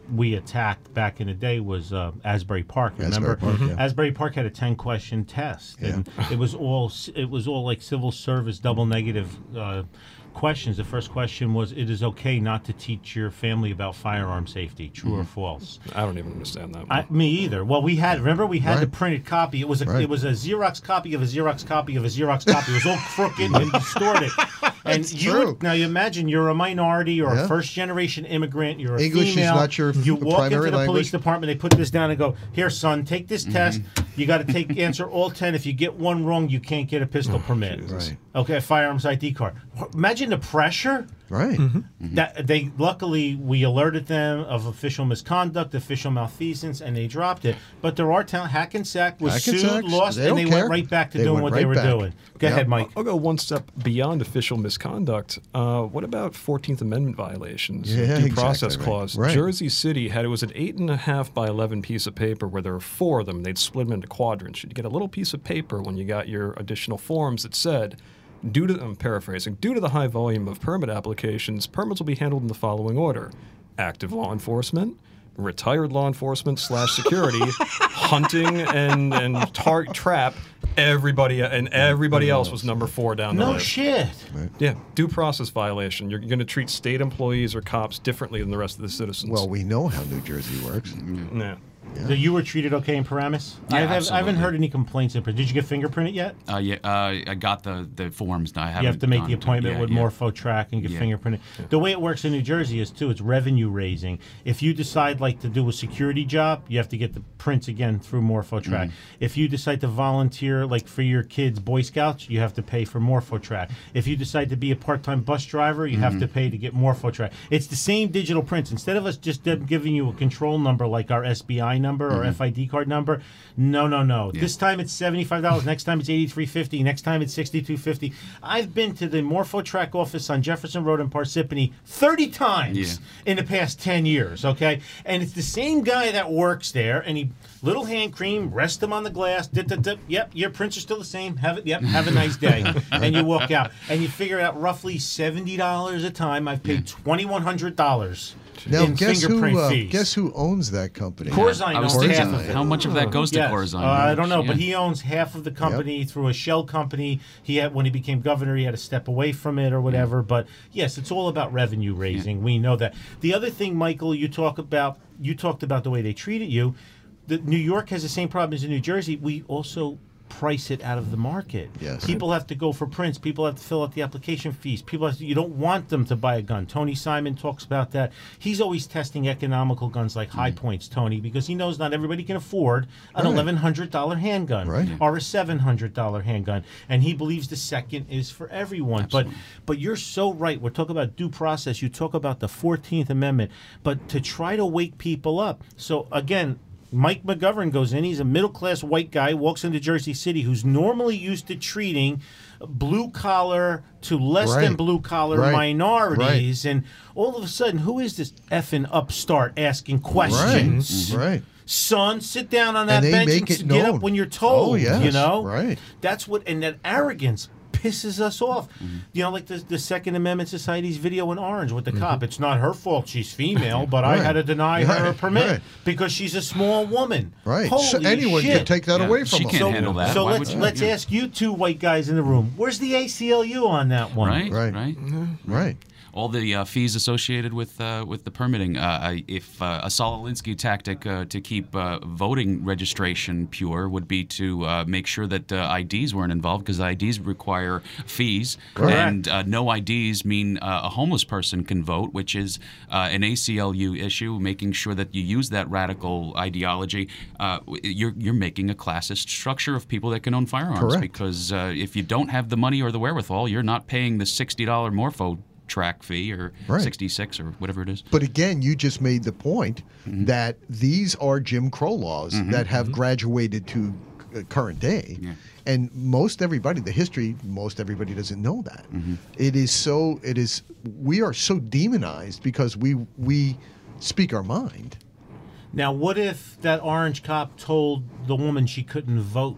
C: we attacked back in the day was uh, Asbury Park. Remember,
J: Asbury Park, yeah.
C: Asbury Park had a ten question test, and it was all it was all like civil service double negative uh, questions. The first question was, "It is okay not to teach your family about firearm safety. True
J: Mm-hmm.
C: or false?"
E: I don't even understand that.
C: I, me either. Well, we had. Remember, we had the
J: Right.
C: printed copy. It was a.
J: Right.
C: It was a Xerox copy of a Xerox copy of a Xerox copy. It was all crooked and distorted. And
J: It's
C: you
J: true.
C: would- now you imagine you're a minority or
J: Yeah.
C: a first generation immigrant. You're a
J: English is
C: female.
J: not your
C: You
J: f-
C: walk into
J: primary
C: the police
J: language.
C: department. They put this down and go, "Here, son, take this test. You got to take answer all ten. If you get one wrong, you can't get a pistol permit."
J: Right.
C: Okay, firearms I D card. Imagine the pressure.
J: Right.
C: That they luckily we alerted them of official misconduct, official malfeasance, and they dropped it. But there are towns. Hackensack was
J: Hackensack,
C: sued, lost,
J: they
C: and
J: don't
C: they
J: care.
C: went right back to
J: They
C: doing
J: went
C: what they
J: right
C: were
J: back.
C: doing. Go
J: Yeah.
C: ahead, Mike.
E: I'll go one step beyond official misconduct. Uh, what about fourteenth Amendment violations?
J: Yeah,
E: Due
J: exactly
E: process
J: right.
E: clause.
J: Right.
E: Jersey City had it was an eight and a half by eleven piece of paper where there were four of them. They'd split them into quadrants. You'd get a little piece of paper when you got your additional forms that said, due to I'm paraphrasing, due to the high volume of permit applications, permits will be handled in the following order: active law enforcement, retired law enforcement slash security, hunting and and tar- trap. Everybody and everybody else was number four down the
C: No
E: list.
C: shit.
E: Yeah, due process violation. You're going to treat state employees or cops differently than the rest of the citizens.
J: Well, we know how New Jersey works.
E: yeah.
C: So you were treated okay in Paramus?
D: Yeah,
C: I, have, I haven't
D: absolutely.
C: heard any complaints in Paramus. Did you get fingerprinted yet?
D: Uh, yeah, uh, I got the, the forms. I haven't
C: You have to make
D: gone
C: the appointment
D: yeah,
C: with
D: yeah.
C: MorphoTrack and get
D: Yeah.
C: fingerprinted. The way it works in New Jersey is too, it's revenue raising. If you decide like to do a security job, you have to get the prints again through MorphoTrack.
D: Mm-hmm.
C: If you decide to volunteer like for your kids' Boy Scouts, you have to pay for MorphoTrack. If you decide to be a part-time bus driver, you have
D: Mm-hmm.
C: to pay to get MorphoTrack. It's the same digital prints. Instead of us just them giving you a control number like our S B I number or F I D card number, no, no, no.
D: Mm-hmm. Yeah.
C: This time it's seventy-five dollars. Next time it's eighty-three fifty. Next time it's sixty-two fifty. I've been to the MorphoTrack office on Jefferson Road in Parsippany thirty times
D: Yeah.
C: in the past ten years, okay? And it's the same guy that works there, and he, little hand cream, rest him on the glass, dip, dip, dip, yep, your prints are still the same, have it, yep, have a nice day. And you walk out, and you figure out roughly seventy dollars a time. I've paid twenty-one hundred dollars
J: Now,
C: in
J: guess who?
C: fingerprint
J: Uh,
C: fees.
J: guess who owns that company?
C: Corzine
D: I was
C: owns
D: thinking,
C: half of it.
D: how much of that goes to
C: Yes.
D: Corzine?
C: Uh, I don't know, but
D: Yeah.
C: he owns half of the company through a shell company. He had when he became governor, he had to step away from it or whatever. But yes, it's all about revenue raising. We know that. The other thing, Michael, you talk about, you talked about the way they treated you. The, New York has the same problem as in New Jersey. We also price it out of the market.
J: Yes.
C: People have to go for prints. People have to fill out the application fees. People have to, you don't want them to buy a gun. Tony Simon talks about that. He's always testing economical guns like High Points, Tony, because he knows not everybody can afford an
J: Right.
C: eleven hundred dollars handgun
J: Right.
C: or a seven hundred dollars handgun, and he believes the second is for everyone.
D: Absolutely.
C: But but you're so right. We're talking about due process. You talk about the fourteenth Amendment, but to try to wake people up. So again, Mike McGovern goes in. He's a middle-class white guy, walks into Jersey City, who's normally used to treating blue-collar to less than
J: Right.
C: blue-collar
J: Right.
C: minorities. And all of a sudden, who is this effing upstart asking questions?
J: Right. Right.
C: Son, sit down on that
J: And they
C: bench
J: make
C: and
J: it
C: get
J: known.
C: up when you're told.
J: Oh, yes,
C: you know,
J: right.
C: That's what, and that arrogance pisses us off. You know, like the, the Second Amendment Society's video in Orange with the cop. It's not her fault she's female, but I
J: Right.
C: had to deny her a
J: Right,
C: permit
J: right.
C: because she's a small woman.
J: Right.
C: Holy
J: So anyone
C: shit.
J: can take that
D: Yeah,
J: away from
D: she
J: them.
D: can't
C: So,
D: handle that.
C: so
D: Why
C: let's
D: would you?
C: let's
D: Yeah.
C: ask you two white guys in the room. Where's the A C L U on that one?
D: Right,
J: Right.
D: right,
J: Right.
D: All the uh, fees associated with uh, with the permitting. Uh, I- if uh, a Sololinsky tactic uh, to keep uh, voting registration pure would be to uh, make sure that uh, I Ds weren't involved, because I Ds require fees,
C: Correct.
D: and uh, no I Ds mean uh, a homeless person can vote, which is uh, an A C L U issue. Making sure that you use that radical ideology, uh, you're you're making a classist structure of people that can own firearms.
J: Correct.
D: Because uh, if you don't have the money or the wherewithal, you're not paying the sixty dollar Morpho track fee or
J: Right.
D: sixty-six or whatever it is.
J: But again, you just made the point that these are Jim Crow laws that have graduated to uh, current day.
D: Yeah.
J: And most everybody, the history, most everybody doesn't know that. It is so, it is, we are so demonized because we we speak our mind.
C: Now, what if that orange cop told the woman she couldn't vote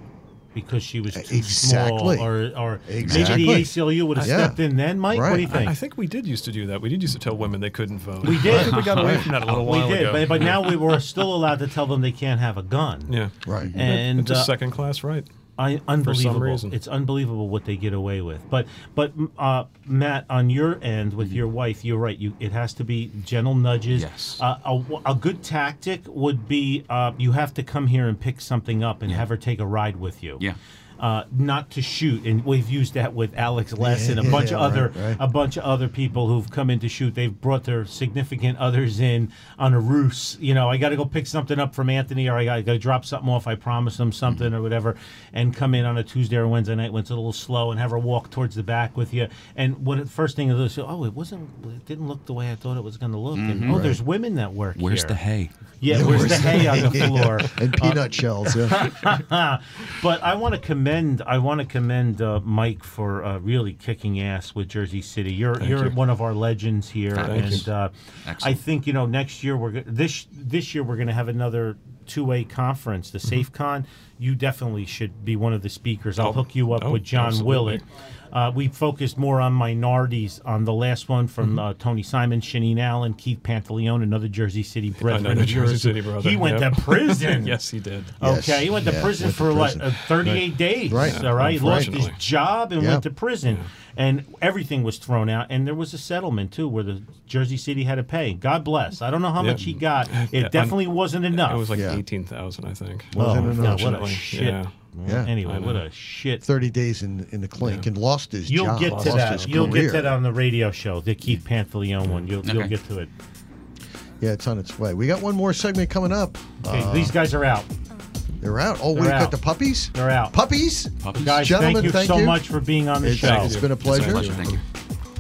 C: because she was too
J: Exactly.
C: small, or, or
J: Exactly.
C: maybe the A C L U would have
J: Yeah.
C: stepped in then. Mike, what do you
J: Right.
C: think?
E: I think we did used to do that. We did used to tell women they couldn't vote.
C: We did.
E: I think we got away from that a little
C: we
E: while
C: did,
E: ago.
C: but, but now we were still allowed to tell them they can't have a gun.
E: Yeah.
J: Right.
C: And
E: it's a
C: uh,
E: second class right.
C: I, unbelievable.
E: reason.
C: It's unbelievable what they get away with. But but uh, Matt, on your end with your wife, you're right. You it has to be gentle nudges.
D: Yes.
C: Uh, a, a good tactic would be uh, you have to come here and pick something up and have her take a ride with you.
D: Yeah.
C: Uh, not to shoot, and we've used that with Alex Less and a
J: Yeah,
C: bunch
J: yeah,
C: of other
J: right, right.
C: a bunch of other people who've come in to shoot. They've brought their significant others in on a ruse. You know, I got to go pick something up from Anthony, or I got to drop something off. I promised them something or whatever, and come in on a Tuesday or Wednesday night when it's a little slow, and have her walk towards the back with you. And what the first thing is, oh, it wasn't, it didn't look the way I thought it was going to look. And, oh,
J: Right.
C: there's women that work
D: Where's
C: here.
D: the hay?
C: Yeah, where's the hay on the floor?
J: And peanut shells. Yeah.
C: But I want to commend I want to commend uh, Mike for uh, really kicking ass with Jersey City. You're
E: Thank
C: you're
E: you.
C: one of our legends here,
E: Thank
C: and
E: you.
C: uh, I
D: Excellent.
C: think you know next year we're go- this this year we're going to have another two-way conference, the SafeCon. You definitely should be one of the speakers. I'll
E: Oh,
C: hook you up
E: oh,
C: with John
E: absolutely.
C: Willett. Uh, we focused more on minorities on the last one from uh, Tony Simon, Shanine Allen, Keith Pantaleone, another Jersey City
E: I
C: brethren
E: know the
C: of
E: Jersey
C: yours.
E: City brother.
C: He went
E: Yep.
C: to prison.
E: Yes, he did.
J: Yes.
C: Okay, he went to
J: Yeah,
C: prison
J: went to
C: for
J: prison.
C: like uh, thirty-eight days.
J: Right.
C: All right, he lost his
E: Unfortunately.
C: job and
J: Yeah.
C: went to prison, and everything was thrown out. And there was a settlement too, where the Jersey City had to pay. God bless. I don't know how
E: Yeah.
C: much he got. It
E: Yeah,
C: definitely wasn't enough.
E: It was like
J: Yeah.
E: eighteen thousand, I think.
J: Wasn't
C: oh,
J: enough.
C: God, what a
E: Unfortunately,
C: shit.
E: yeah.
J: Yeah.
C: Anyway,
E: I
C: what
E: know.
C: a shit.
J: thirty days in in the clink and lost his
C: You'll
J: job.
C: get
J: lost
C: to that.
J: his
C: You'll
J: career.
C: get to that on the radio show, the Keith Pantaleone one. You'll you'll
D: Okay.
C: get to it.
J: Yeah, it's on its way. We got one more segment coming up.
C: Okay,
J: Uh,
C: these guys are out.
J: they're out. Oh,
C: They're
J: we've
C: out.
J: got the puppies.
C: They're out.
J: Puppies.
D: Puppies.
C: Guys,
J: Gentlemen,
C: thank you
J: thank
C: so
J: you.
C: much for being on the
J: It's,
C: show.
J: it's been a
E: It's a
J: pleasure.
D: Pleasure. Thank you.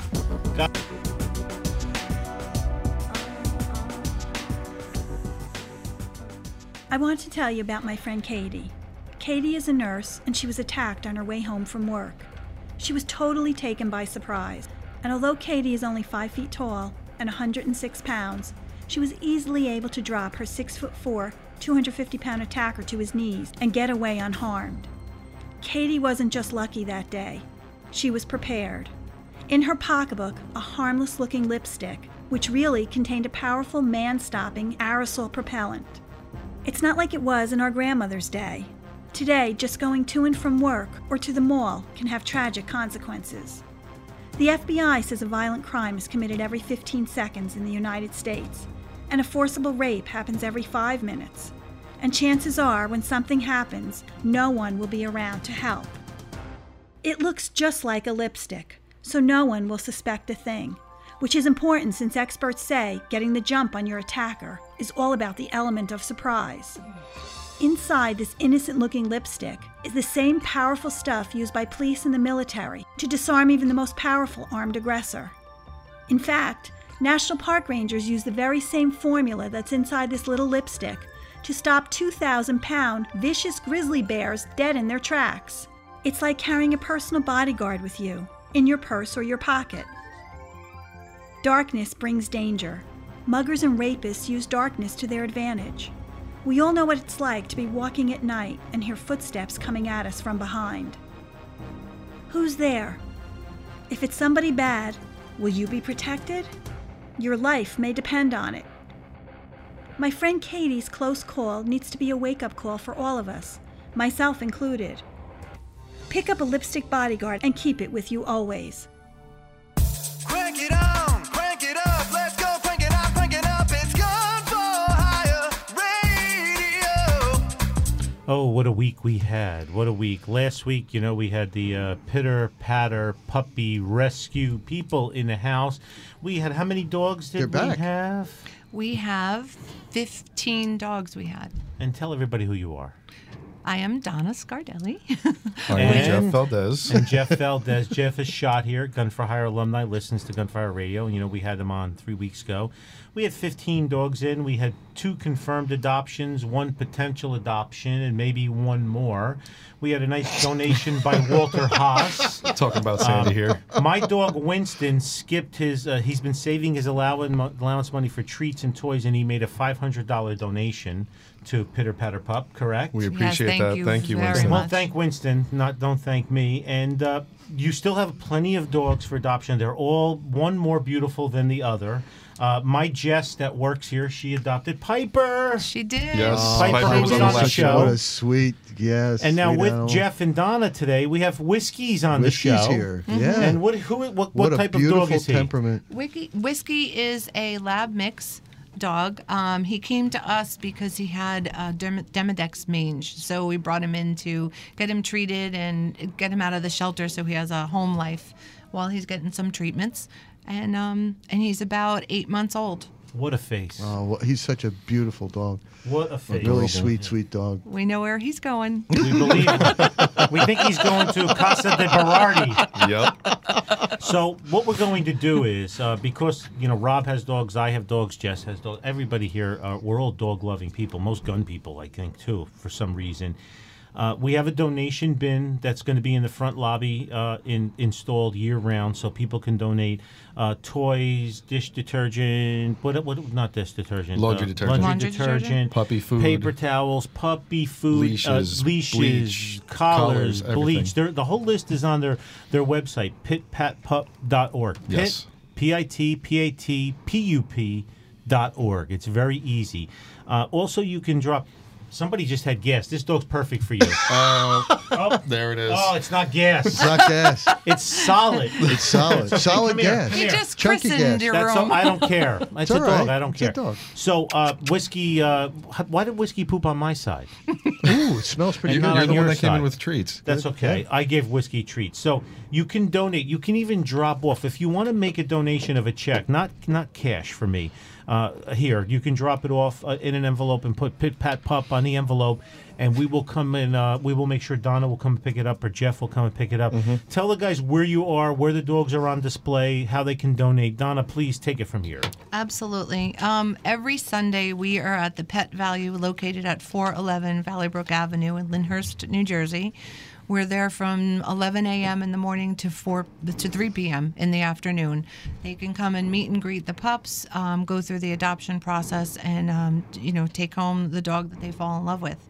A: I want to tell you about my friend Katie. Katie is a nurse, and she was attacked on her way home from work. She was totally taken by surprise, and although Katie is only five feet tall and one hundred six pounds, she was easily able to drop her six foot four, two hundred fifty pound attacker to his knees and get away unharmed. Katie wasn't just lucky that day. She was prepared. In her pocketbook, a harmless-looking lipstick, which really contained a powerful man-stopping aerosol propellant. It's not like it was in our grandmother's day. Today, just going to and from work or to the mall can have tragic consequences. The F B I says a violent crime is committed every fifteen seconds in the United States, and a forcible rape happens every five minutes. And chances are, when something happens, no one will be around to help. It looks just like a lipstick, so no one will suspect a thing, which is important since experts say getting the jump on your attacker is all about the element of surprise. Inside this innocent-looking lipstick is the same powerful stuff used by police and the military to disarm even the most powerful armed aggressor. In fact, National Park Rangers use the very same formula that's inside this little lipstick to stop two thousand pound vicious grizzly bears dead in their tracks. It's like carrying a personal bodyguard with you, in your purse or your pocket. Darkness brings danger. Muggers and rapists use darkness to their advantage. We all know what it's like to be walking at night and hear footsteps coming at us from behind. Who's there? If it's somebody bad, will you be protected? Your life may depend on it. My friend Katie's close call needs to be a wake-up call for all of us, myself included. Pick up a lipstick bodyguard and keep it with you always.
F: Crank it on, crank it up, let's go, crank it up, crank it up, it's Gun for Hire Radio.
C: Oh, what a week we had. What a week. Last week, you know, we had the uh, pitter patter puppy rescue people in the house. We had, how many dogs did
J: They're
C: we
J: back.
C: have?
K: We have fifteen dogs we had.
C: And tell everybody who you are.
K: I am Donna Scardelli.
L: I am Jeff Valdez.
C: And Jeff Valdez. Jeff is shot here. Gun for Hire alumni, listens to Gun for Hire Radio. And, you know, we had him on three weeks ago. We had fifteen dogs in. We had two confirmed adoptions, one potential adoption, and maybe one more. We had a nice donation by Walter Haas.
L: Talking about Sandy
C: Um,
L: here.
C: My dog Winston skipped his, uh, he's been saving his allowance, allowance money for treats and toys, and he made a five hundred dollars donation to Pitter Patter Pup, correct?
L: We
K: Yes,
L: appreciate
K: thank Thank
L: that.
K: you
L: Thank you,
K: very
L: Winston.
C: Well,
K: much.
C: thank Winston. Not don't thank me. And uh, you still have plenty of dogs for adoption. They're all one more beautiful than the other. Uh, my Jess that works here, she adopted Piper.
K: She did.
L: Yes,
C: Oh, Piper
L: Piper
C: was
L: was
C: on
L: on
C: the
L: the
C: show.
J: What a sweet, yes.
C: And now
J: sweet
C: with
J: animal.
C: Jeff and Donna today, we have Whiskey's on
J: Whiskey's
C: the show.
J: here.
K: Mm-hmm.
J: Yeah.
C: And what who what what,
J: What a
C: type of
J: beautiful
C: dog is he?
J: temperament.
K: Whiskey, Whiskey is a lab mix dog. Um, he came to us because he had uh, Derm- Demodex mange, so we brought him in to get him treated and get him out of the shelter so he has a home life while he's getting some treatments. And um, and he's about eight months old.
C: What a face.
J: Oh, well, he's such a beautiful dog.
C: What a
J: A
C: face.
J: really sweet, sweet dog.
K: We know where he's going.
C: We believe him. We think he's going to Casa de Berardi.
L: Yep.
C: So what we're going to do is, uh, because, you know, Rob has dogs, I have dogs, Jess has dogs, everybody here, uh, we're all dog-loving people, most gun people, I think, too, for some reason. Uh, we have a donation bin that's going to be in the front lobby uh, in, installed year-round, so people can donate uh, toys, dish detergent, what, what not dish detergent,
L: Laundry
C: uh,
L: detergent.
C: laundry,
K: Laundry
C: detergent,
K: detergent.
L: Puppy food.
C: paper towels, puppy food,
L: Leashes,
C: uh, leashes,
L: bleach,
C: collars,
L: collars,
C: bleach.
L: everything.
C: They're, the whole list is on their their website, pit pat pup dot org.
L: Yes.
C: P I T P A T P U P dot org. It's very easy. Uh, also, you can drop. Somebody just had gas. This dog's perfect for you.
L: Oh,
C: oh,
L: there it is.
C: oh, it's not gas.
J: It's not gas.
C: It's solid.
J: It's solid. Solid
C: Come here,
J: gas.
C: come
K: You
C: here.
K: just
J: Chunky
K: christened
J: gas.
K: your
C: That's all,
K: room.
C: I don't care. It's,
J: It's
C: a
J: all
C: dog.
J: right.
C: I don't
J: It's a
C: care.
J: dog.
C: So, uh, Whiskey, uh, h- why did Whiskey poop on my side?
J: Ooh, it smells pretty
C: And
J: good.
C: not
L: You're
C: on
L: the
C: your
L: one that came
C: side.
L: in with treats.
C: That's okay. I gave Whiskey treats. So you can donate. You can even drop off. If you want to make a donation of a check, not not cash for me, uh, here, you can drop it off uh, in an envelope and put Pit Pat Pup on the envelope, and we will come and uh, we will make sure Donna will come and pick it up or Jeff will come and pick it up.
J: Mm-hmm.
C: Tell the guys where you are, where the dogs are on display, how they can donate. Donna, please take it from here.
K: Absolutely. Um, every Sunday, we are at the Pet Value located at four eleven Valley Brook Avenue in Lyndhurst, New Jersey. We're there from eleven a.m. in the morning to four to three p.m. in the afternoon. They can come and meet and greet the pups, um, go through the adoption process, and um, you know take home the dog that they fall in love with.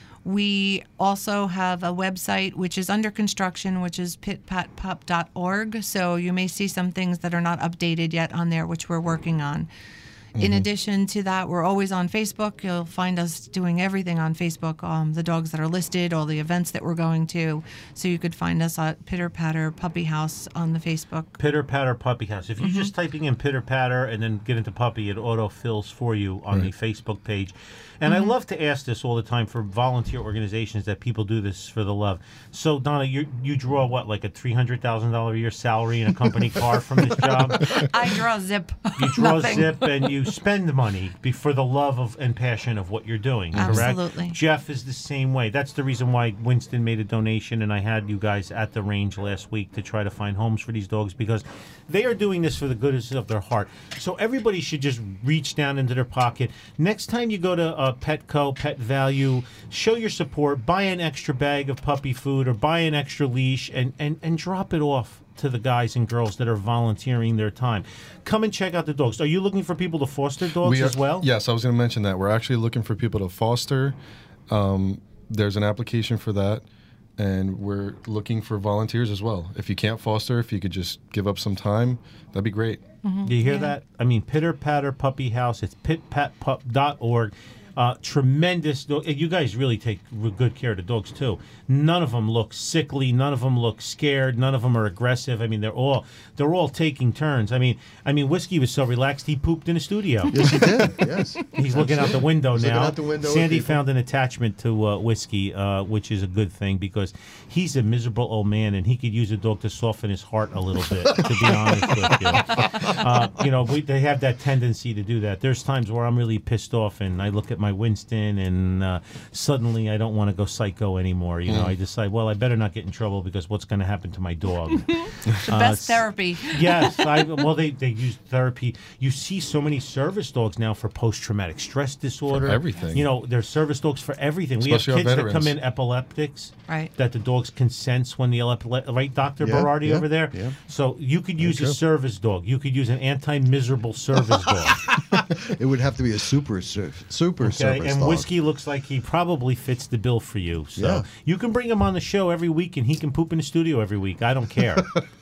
K: We also have a website which is under construction, which is pit pat pup dot org. So you may see some things that are not updated yet on there, which we're working on. In addition to that, we're always on Facebook. You'll find us doing everything on Facebook, um, the dogs that are listed, all the events that we're going to. So you could find us at Pitter Patter Puppy House on the Facebook.
C: Pitter Patter Puppy House. If you're
K: Mm-hmm.
C: just typing in Pitter Patter and then get into puppy, it auto fills for you on the Facebook page. And
K: Mm-hmm.
C: I love to ask this all the time for volunteer organizations that people do this for the love. So Donna, you you draw what, like a three hundred thousand dollar a year salary in a company car from this job?
K: I draw zip.
C: You draw
K: Nothing.
C: zip and you spend money be- for the love of and passion of what you're doing. Correct?
K: Absolutely.
C: Jeff is the same way. That's the reason why Winston made a donation, and I had you guys at the range last week to try to find homes for these dogs because they are doing this for the goodness of their heart. So everybody should just reach down into their pocket. Next time you go to uh, Petco, Pet Value, show your support. Buy an extra bag of puppy food or buy an extra leash and, and, and drop it off to the guys and girls that are volunteering their time. Come and check out the dogs. Are you looking for people to foster dogs
L: We are-
C: as well?
L: Yes, I was going to mention that. We're actually looking for people to foster. Um, there's an application for that, and we're looking for volunteers as well. If you can't foster, if you could just give up some time, that'd be great.
C: Do you hear that? I mean, Pitter Patter Puppy House. It's pit pat pup dot org. Uh, tremendous. Do- you guys really take r- good care of the dogs too. None of them look sickly. None of them look scared. None of them are aggressive. I mean, they're all they're all taking turns. I mean, I mean, Whiskey was so relaxed he pooped in the studio.
J: Yes, he did. Yes.
C: He's looking out the window
J: He's
C: now.
J: looking out the window with
C: Sandy
J: people.
C: found an attachment to uh, Whiskey, uh, which is a good thing because he's a miserable old man and he could use a dog to soften his heart a little bit, to be honest with you. Uh, you know, we, they have that tendency to do that. There's times where I'm really pissed off and I look at my Winston and uh, suddenly I don't want to go psycho anymore. You know, I decide, well, I better not get in trouble because what's going to happen to my dog?
K: The
C: Uh,
K: best therapy.
C: Yes, I, well, they, they use therapy. You see so many service dogs now for post-traumatic stress disorder.
L: For everything.
C: You know, there's service dogs for everything.
L: Especially our
C: we have kids that come
L: veterans.
C: in epileptics.
K: Right.
C: That the dogs can sense when the epileptic, right, Doctor
J: Yeah,
C: Berardi
J: yeah,
C: over there?
J: yeah.
C: So you could use a
J: true.
C: service dog. You could use an anti-miserable service dog.
J: It would have to be a super surf, super
C: Okay,
J: service
C: and
J: dog.
C: Whiskey looks like he probably fits the bill for you. So
J: Yeah.
C: you can bring him on the show every week, and he can poop in the studio every week. I don't care.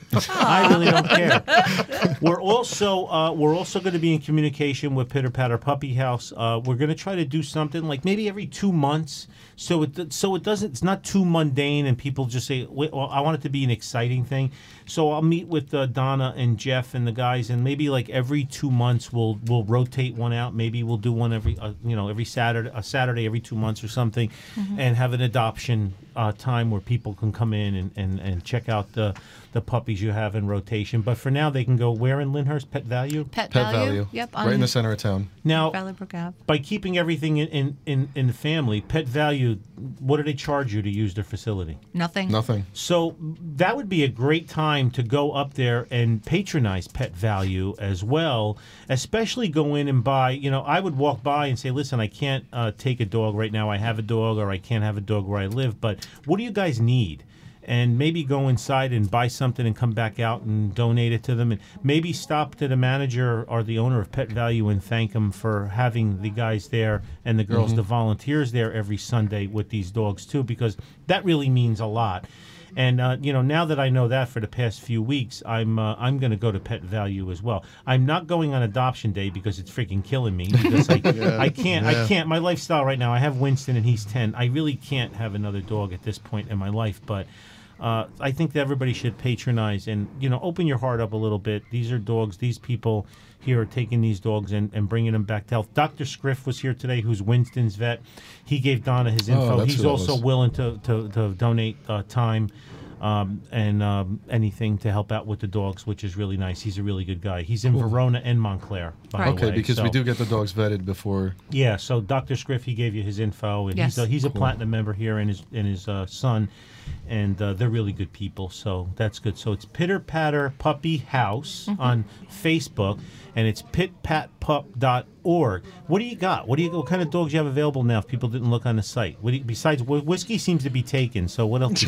C: I really don't care. We're also uh, we're also going to be in communication with Pitter Patter Puppy House. Uh, we're going to try to do something like maybe every two months, so it so it doesn't it's not too mundane, and people just say, Wait, well, I want it to be an exciting thing. So I'll meet with uh, Donna and Jeff and the guys, and maybe like every two months we'll we'll rotate one out. Maybe we'll do one every uh, you know every Saturday a Saturday every two months or something,
K: Mhm.
C: and have an adoption uh, time where people can come in and, and, and check out the the puppies you have in rotation. But for now, they can go where in Lyndhurst? Pet Value?
K: Pet,
L: Pet
K: value.
L: Value.
K: Yep.
L: Right in the center of town.
C: Now,
K: Valley Brook Ave.
C: by keeping everything in, in, in, in the family, Pet Value, what do they charge you to use their facility?
K: Nothing.
L: Nothing.
C: So that would be a great time to go up there and patronize Pet Value as well, especially go in and buy, you know, I would walk by and say, listen, I can't uh, take a dog right now. I have a dog, or I can't have a dog where I live, but what do you guys need? And maybe go inside and buy something and come back out and donate it to them. And maybe stop to the manager or the owner of Pet Value and thank them for having the guys there and the girls,
L: Mhm.
C: the volunteers there every Sunday with these dogs too, because that really means a lot. And uh, you know, now that I know that for the past few weeks, I'm uh, I'm going to go to Pet Value as well. I'm not going on Adoption Day because it's freaking killing me. Because I,
J: Yeah.
C: I can't,
J: Yeah.
C: I can't. My lifestyle right now, I have Winston and he's ten. I really can't have another dog at this point in my life. But uh, I think that everybody should patronize and you know open your heart up a little bit. These are dogs. These people here are taking these dogs and, and bringing them back to health. Doctor Scriff was here today, who's Winston's vet. He gave Donna his
L: Oh,
C: info.
L: that's
C: He's
L: who that
C: also
L: was.
C: willing to, to, to donate uh, time um, and um, anything to help out with the dogs, which is really nice. He's a really good guy. He's in
L: Cool.
C: Verona and Montclair, by the
L: Okay,
C: way.
L: because
C: so,
L: we do get the dogs vetted before.
C: Yeah, so Doctor Scriff, he gave you his info, and
K: Yes.
C: he's a, he's a
L: Cool.
C: platinum member here, and his and his uh, son, and uh, they're really good people. So that's good. So it's Pitter Patter Puppy House on Facebook, and it's pit pat pup dot org. What do you got? What do you? What kind of dogs you have available now? If people didn't look on the site, what do you, besides wh- whiskey seems to be taken. So what else you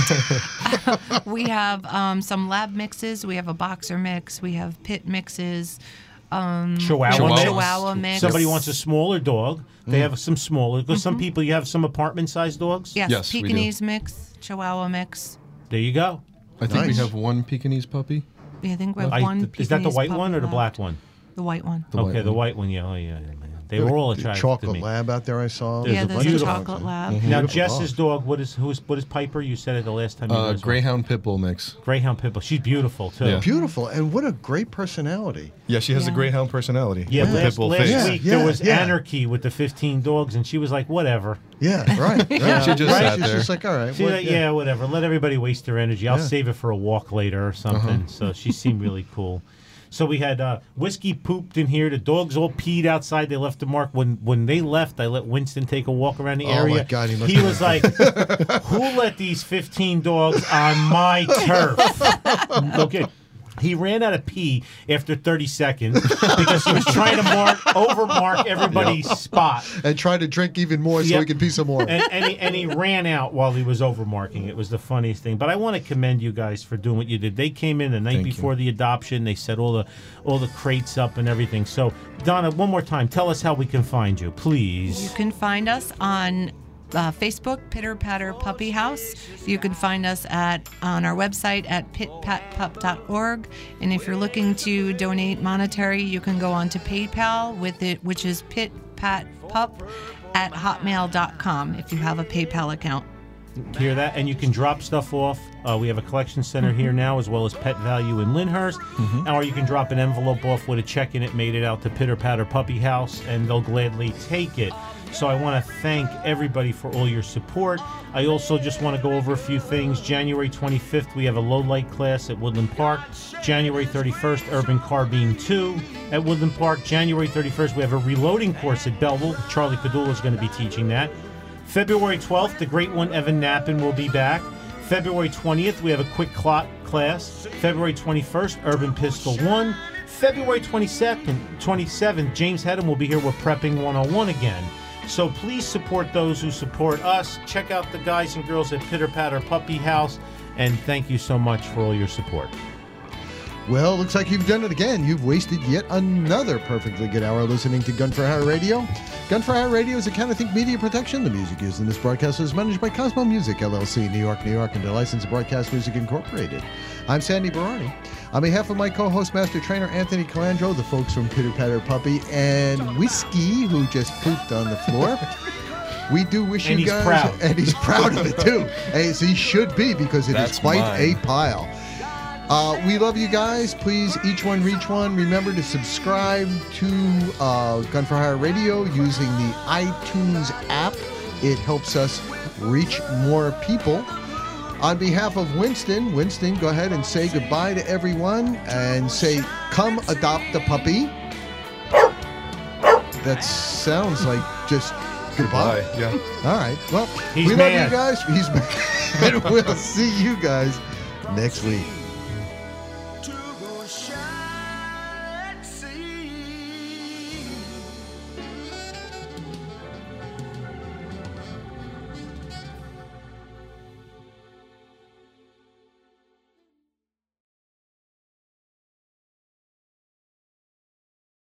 C: got?
K: We have um, some lab mixes. We have a boxer mix. We have pit mixes. Um,
C: Chihuahua,
L: Chihuahua.
C: mix.
K: Chihuahua mix.
C: Somebody wants a smaller dog. They have some smaller. Because some
K: Mhm.
C: people, you have some apartment-sized dogs.
K: Yes,
L: Yes, we do.
K: Pekingese mix, Chihuahua mix.
C: There you go.
L: I think we
J: Nice.
L: have one Pekingese puppy.
K: I think we have
C: I-
K: one.
C: is that the
K: Pekingese
C: white
K: puppy
C: one or the
K: left.
C: black one?
K: The white one.
L: The
C: okay,
L: white
C: the
L: one.
C: white one. Yeah, oh, yeah, yeah. They were all
J: The
C: attractive
J: chocolate
C: to me.
J: lab out there I saw.
C: There's
K: Yeah,
C: a
K: there's a
C: beautiful-
K: chocolate lab.
L: Mhm.
C: Now
J: Beautiful
C: Jess's
J: dog.
C: dog. What is who's what is Piper? You said it the last time. You
L: Uh,
C: guys were-
L: Greyhound Pit Bull mix.
C: Greyhound Pitbull. She's beautiful too.
L: Yeah.
J: Beautiful, and what a great personality.
L: Yeah, she has a
K: Yeah.
L: Greyhound personality.
C: Yeah,
L: with the
C: last,
L: pit bull
C: last
L: face.
J: Yeah,
C: week
J: yeah,
C: there was
J: yeah.
C: anarchy with the fifteen dogs, and she was like, "Whatever."
J: Yeah, right. right.
L: Yeah, she just
J: right?
L: sat
J: She's
L: there.
J: just like, all right.
C: She's
J: what-
C: like, yeah. whatever. Let everybody waste their energy. I'll
J: Yeah.
C: save it for a walk later or something. So she seemed really cool. So we had uh, Whiskey pooped in here. The dogs all peed outside. They left a mark. When when they left, I let Winston take a walk around the
J: Oh,
C: area.
J: my God, he must
C: he
J: have-
C: was like, "Who let these fifteen dogs on my turf?" Okay. He ran out of pee after thirty seconds because he was trying to mark overmark everybody's spot.
J: And try to drink even more so
C: Yep.
J: he can pee some more.
C: And, and, he, and he ran out while he was overmarking. It was the funniest thing. But I want to commend you guys for doing what you did. They came in the night
L: Thank you.
C: before the adoption. They set all the all the crates up and everything. So Donna, one more time, tell us how we can find you,
K: You
C: please.
K: can find us on uh, Facebook, Pitter Patter Puppy House. You can find us at on our website at pit pat pup dot org. And if you're looking to donate monetary, you can go on to PayPal with it, which is pitpatpup at hotmail dot com if you have a PayPal account.
C: Hear that? And you can drop stuff off. Uh, we have a collection center here now, as well as Pet Value in Lyndhurst. Or you can drop an envelope off with a check in it, made it out to Pitter Patter Puppy House, and they'll gladly take it. So I want to thank everybody for all your support. I also just want to go over a few things. January twenty-fifth, we have a low light class at Woodland Park. January thirty-first, Urban Carbine two at Woodland Park. January thirty-first, we have a reloading course at Belleville. Charlie Padula is going to be teaching that. February twelfth, the great one, Evan Knappen, will be back. February twentieth, we have a quick clot class. February twenty-first, Urban Pistol one. February twenty-second, twenty-seventh, James Hedden will be here with Prepping one oh one again. So please support those who support us. Check out the guys and girls at Pitter Patter Puppy House. And thank you so much for all your support.
J: Well, looks like you've done it again. You've wasted yet another perfectly good hour listening to Gun for Hire Radio. Gun for Hire Radio is a Counterthink Media Protection. The music used in this broadcast is managed by Cosmo Music, L L C, New York, New York, under license of Broadcast Music Incorporated. I'm Sandy Barani. On behalf of my co-host, Master Trainer Anthony Calandro, the folks from Pitter Patter Puppy, and Whiskey, who just pooped on the floor, we do wish
C: and
J: you
C: he's
J: guys...
C: proud.
J: And he's proud of it, too. As he should be, because it
E: That's
J: is quite
E: mine.
J: a pile. Uh, we love you guys. Please, each one reach one. Remember to subscribe to uh, Gun for Hire Radio using the iTunes app. It helps us reach more people. On behalf of Winston, Winston, go ahead and say goodbye to everyone and say, come adopt a puppy. That sounds like just goodbye.
L: Goodbye, yeah.
J: All right. Well,
C: He's
J: we
C: mad.
J: love you guys. He's mad. And we'll see you guys next week.